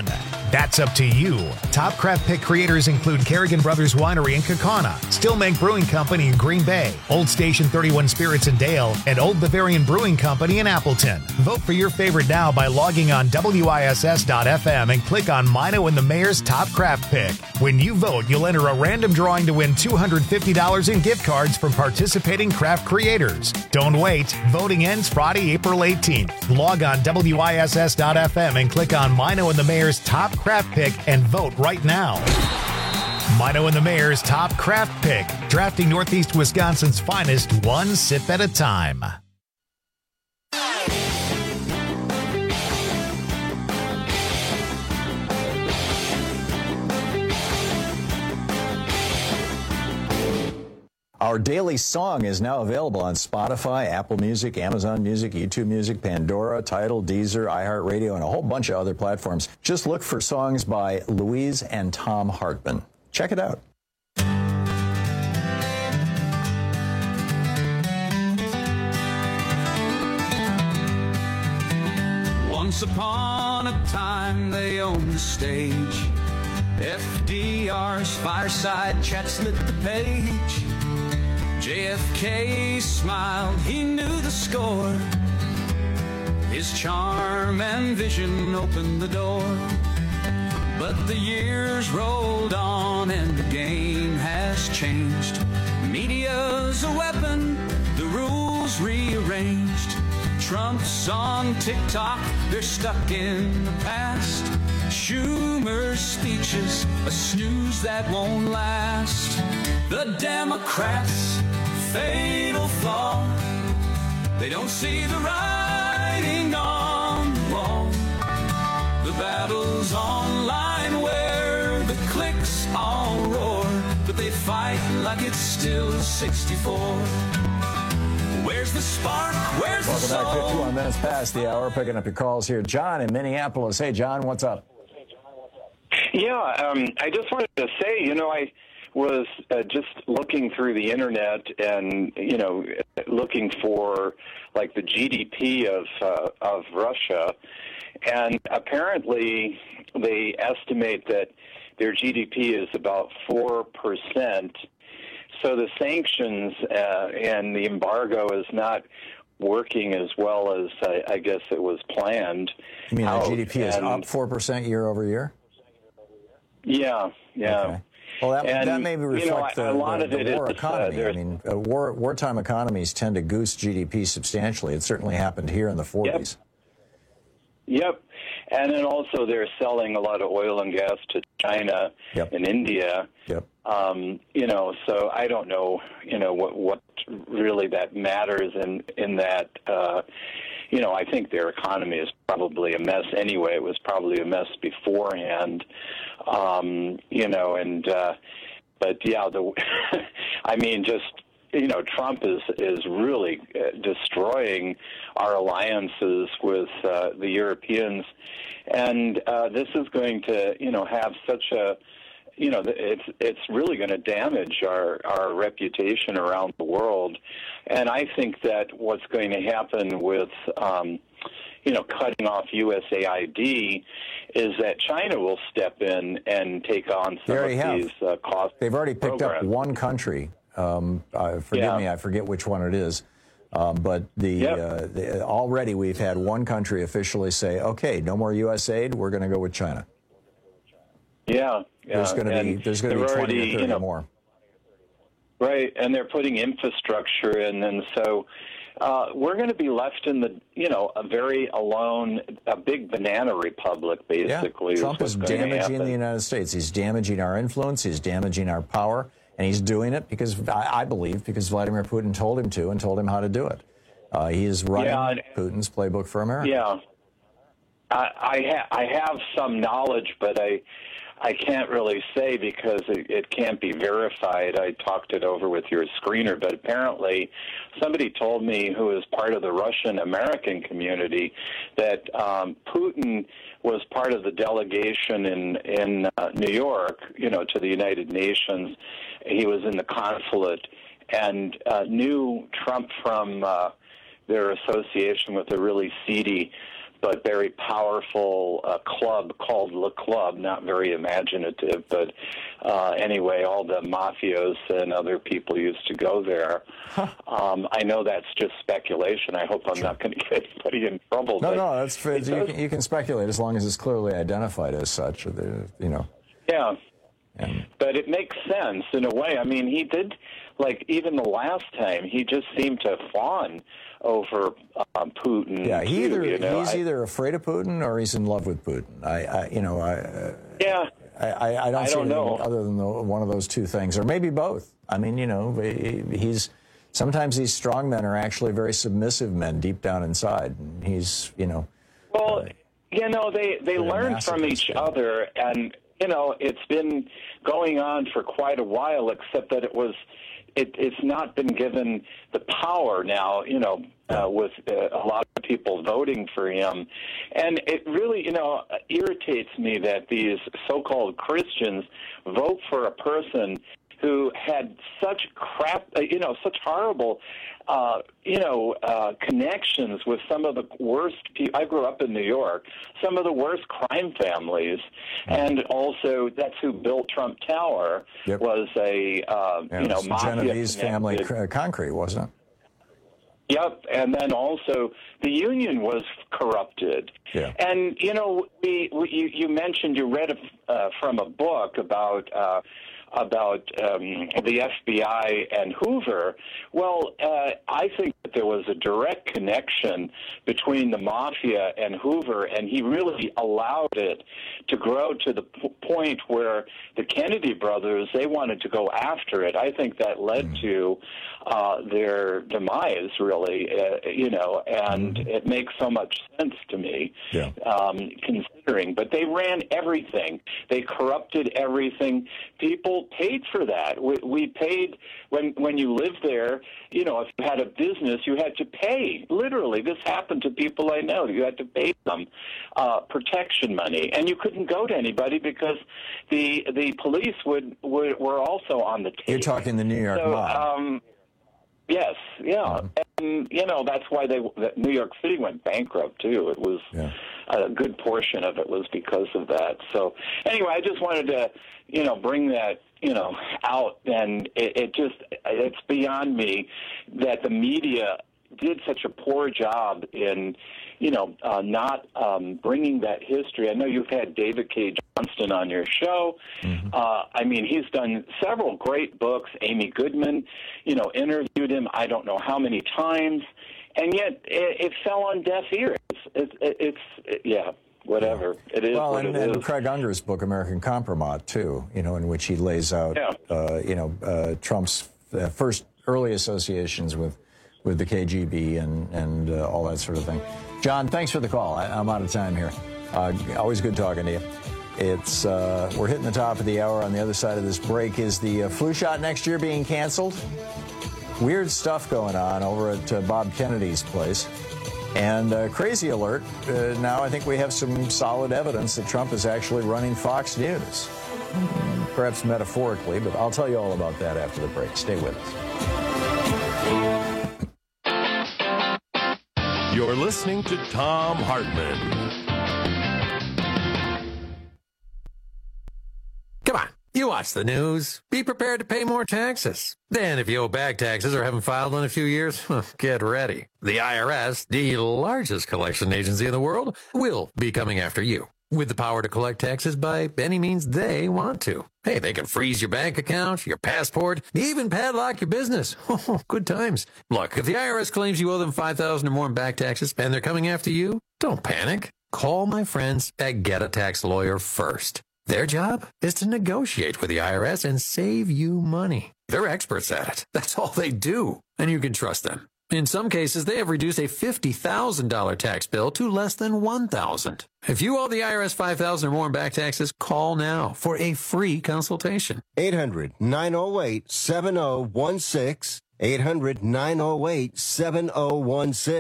That's up to you. Top craft pick creators include Kerrigan Brothers Winery in Kaukauna, Stillmank Brewing Company in Green Bay, Old Station thirty-one Spirits in Dale, and Old Bavarian Brewing Company in Appleton. Vote for your favorite now by logging on W I S S dot F M and click on Mino and the Mayor's Top Craft Pick. When you vote, you'll enter a random drawing to win two hundred fifty dollars in gift cards from participating craft creators. Don't wait. Voting ends Friday, April eighteenth. Log on W I S S dot F M and click on Mino and the Mayor's Top Craft Pick and vote right now. Mino and the Mayor's Top Craft Pick, drafting Northeast Wisconsin's finest one sip at a time. Our daily song is now available on Spotify, Apple Music, Amazon Music, YouTube Music, Pandora, Tidal, Deezer, iHeartRadio, and a whole bunch of other platforms. Just look for songs by Louise and Tom Hartman. Check it out. Once upon a time, they owned the stage. F D R's fireside chats lit the page. J F K smiled, he knew the score. His charm and vision opened the door. But the years rolled on and the game has changed. Media's a weapon, the rules rearranged. Trump's on TikTok, they're stuck in the past. Schumer's speeches, a snooze that won't last. The Democrats, fatal flaw. They don't see the writing on the wall. The battle's online where the cliques all roar, but they fight like it's still sixty-four. Where's the spark? Where's the soul? Welcome back, fifty-one minutes past the hour. Picking up your calls here. John in Minneapolis. Hey, John, what's up? Yeah, um, I just wanted to say, you know, I was uh, just looking through the internet and, you know, looking for, like, the G D P of uh, of Russia, and apparently they estimate that their G D P is about four percent. So the sanctions uh, and the embargo is not working as well as I, I guess it was planned. You mean out. the G D P is and, up four percent year over year? Yeah, yeah. Okay. Well, that, and, that maybe reflects you know, a, the, a lot the, of the it war is, economy. uh, I mean, uh, war, wartime economies tend to goose G D P substantially. It certainly happened here in the forties. Yep. Yep. And then also they're selling a lot of oil and gas to China yep. and India. Yep. Um, you know, so I don't know, you know, what, what really that matters in, in that, uh, you know, I think their economy is probably a mess anyway. It was probably a mess beforehand, um, you know, and, uh, but yeah, the, I mean, just, you know, Trump is is really uh, destroying our alliances with uh, the Europeans, and uh, this is going to, you know, have such a, you know, it's it's really going to damage our our reputation around the world, and I think that what's going to happen with, um, you know, cutting off U S A I D is that China will step in and take on some of have. these uh, cost. They've already picked programs. up one country. Um, uh, forgive yeah. me, I forget which one it is. Um, but the, yep. uh, the already we've had one country officially say, okay, no more U S aid. We're going to go with China. Yeah, yeah. There's going to be there's going to be twenty already, or thirty you know, more. Right, and they're putting infrastructure in, and so uh, we're going to be left in the, you know, a very alone, a big banana republic, basically. Yeah. Trump is damaging the United States. He's damaging our influence. He's damaging our power. And he's doing it because, I, I believe, because Vladimir Putin told him to and told him how to do it. Uh, he is running yeah, Putin's playbook for America. Yeah. I I, ha- I have some knowledge, but I I can't really say because it, it can't be verified. I talked it over with your screener, but apparently somebody told me who is part of the Russian-American community that um, Putin was part of the delegation in, in uh, New York, you know, to the United Nations. He was in the consulate and uh, knew Trump from uh, their association with a really seedy but very powerful uh, club called Le Club, not very imaginative, but uh, anyway, all the mafios and other people used to go there. Huh. Um, I know that's just speculation. I hope I'm sure. not going to get anybody in trouble. No, no, that's you can, you can speculate as long as it's clearly identified as such. Or the, you know. Yeah. And, but it makes sense in a way. I mean, he did, like, even the last time, he just seemed to fawn over um, Putin. Yeah, he too, either you know? he's I, either afraid of Putin or he's in love with Putin. I, I you know, I uh, yeah, I, I, I don't I see don't anything know. other than the, one of those two things, or maybe both. I mean, you know, he, he's sometimes these strong men are actually very submissive men deep down inside, and he's, you know. Well, uh, you know, they they learn from each other, and you know, it's been going on for quite a while, except that it was. It, it's not been given the power now, you know, uh, with uh, a lot of people voting for him. And it really, you know, irritates me that these so-called Christians vote for a person who had such crap, uh, you know, such horrible, uh, you know, uh, connections with some of the worst people. I grew up in New York, some of the worst crime families, and also that's who built Trump Tower. Yep. Was a, uh, yeah, you know, mafia Genovese family connected. concrete, wasn't it? Yep, and then also the union was corrupted. Yeah. And, you know, we, we, you, you mentioned you read a, uh, from a book about uh, about um, the F B I and Hoover. Well, uh, I think that there was a direct connection between the mafia and Hoover, and he really allowed it to grow to the p- point where the Kennedy brothers, they wanted to go after it. I think that led mm. to uh, their demise, really, uh, you know, and mm. it makes so much sense to me, yeah. um, considering. But they ran everything. They corrupted everything. People paid for that. We, we paid when when you lived there. You know, if you had a business, you had to pay. Literally, this happened to people I know. You had to pay them uh, protection money, and you couldn't go to anybody because the the police would, would were also on the tape. You're talking the New York so, mob. Um, yes, yeah, Mm-hmm. and you know that's why they New York City went bankrupt too. It was. Yeah. A good portion of it was because of that. So anyway, I just wanted to, you know, bring that, you know, out. And it, it just, it's beyond me that the media did such a poor job in, you know, uh, not um, bringing that history. I know you've had David K. Johnston on your show. Mm-hmm. Uh, I mean, he's done several great books. Amy Goodman, you know, interviewed him I don't know how many times. And yet, it, it fell on deaf ears. It's, it, it's it, yeah, whatever. It is well, what and, it and is. Craig Unger's book, American Compromise, too, you know, in which he lays out, yeah. uh, you know, uh, Trump's uh, first early associations with, with the K G B and, and uh, all that sort of thing. John, thanks for the call. I, I'm out of time here. Uh, always good talking to you. It's uh, we're hitting the top of the hour. On the other side of this break, is the uh, flu shot next year being canceled? Weird stuff going on over at uh, Bob Kennedy's place. And uh, crazy alert, uh, now I think we have some solid evidence that Trump is actually running Fox News. Perhaps metaphorically, but I'll tell you all about that after the break. Stay with us. You're listening to Thom Hartmann. Come on. You watch the news. Be prepared to pay more taxes. Then if you owe back taxes or haven't filed in a few years, get ready. The I R S, the largest collection agency in the world, will be coming after you with the power to collect taxes by any means they want to. Hey, they can freeze your bank account, your passport, even padlock your business. Oh, good times. Look, if the I R S claims you owe them five thousand dollars or more in back taxes and they're coming after you, don't panic. Call my friends at Get a Tax Lawyer first. Their job is to negotiate with the I R S and save you money. They're experts at it. That's all they do, and you can trust them. In some cases, they have reduced a fifty thousand dollars tax bill to less than one thousand dollars. If you owe the I R S five thousand dollars or more in back taxes, call now for a free consultation. eight hundred, nine oh eight, seven oh one six. eight hundred, nine oh eight, seven oh one six.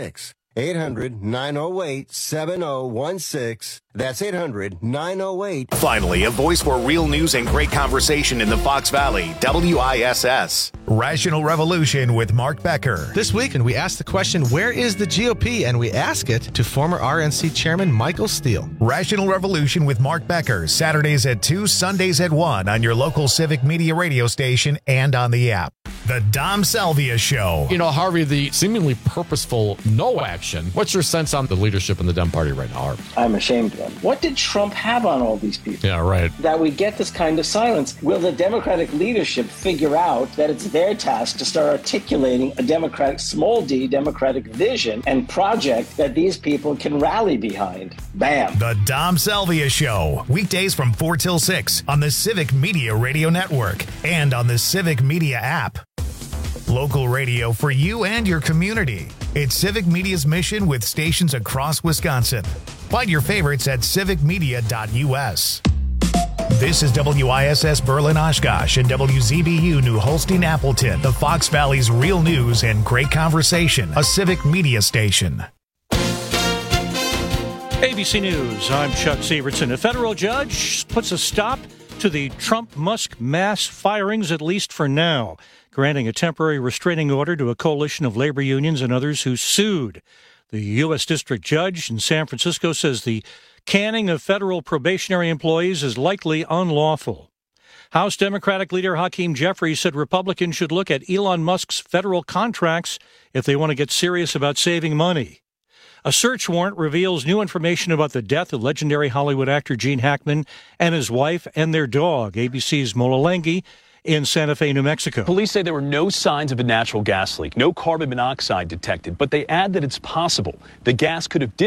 eight hundred, nine oh eight, seven oh one six. That's eight hundred, nine oh eight. Finally, a voice for real news and great conversation in the Fox Valley. W I S S. Rational Revolution with Mark Becker. This weekend, we ask the question, where is the G O P? And we ask it to former R N C Chairman Michael Steele. Rational Revolution with Mark Becker. Saturdays at two, Sundays at one on your local Civic Media radio station and on the app. The Dom Salvia Show. You know, Harvey, the seemingly purposeful no action. What's your sense on the leadership in the Dem Party right now, Harvey? I'm ashamed of them. What did Trump have on all these people? Yeah, right. That we get this kind of silence. Will the Democratic leadership figure out that it's their task to start articulating a Democratic, small d, Democratic vision and project that these people can rally behind? Bam. The Dom Salvia Show. Weekdays from four till six on the Civic Media Radio Network and on the Civic Media app. Local radio for you and your community. It's Civic Media's mission with stations across Wisconsin. Find your favorites at civic media dot u s. This is W I S S Berlin Oshkosh and W Z B U New Holstein Appleton, the Fox Valley's real news and great conversation, a Civic Media station. A B C News, I'm Chuck Severson. A federal judge puts a stop to the Trump-Musk mass firings, at least for now, granting a temporary restraining order to a coalition of labor unions and others who sued. The U S District Judge in San Francisco says the canning of federal probationary employees is likely unlawful. House Democratic leader Hakeem Jeffries said Republicans should look at Elon Musk's federal contracts if they want to get serious about saving money. A search warrant reveals new information about the death of legendary Hollywood actor Gene Hackman and his wife and their dog. A B C's Mola Lenghi in Santa Fe, New Mexico. Police say there were no signs of a natural gas leak, no carbon monoxide detected, but they add that it's possible the gas could have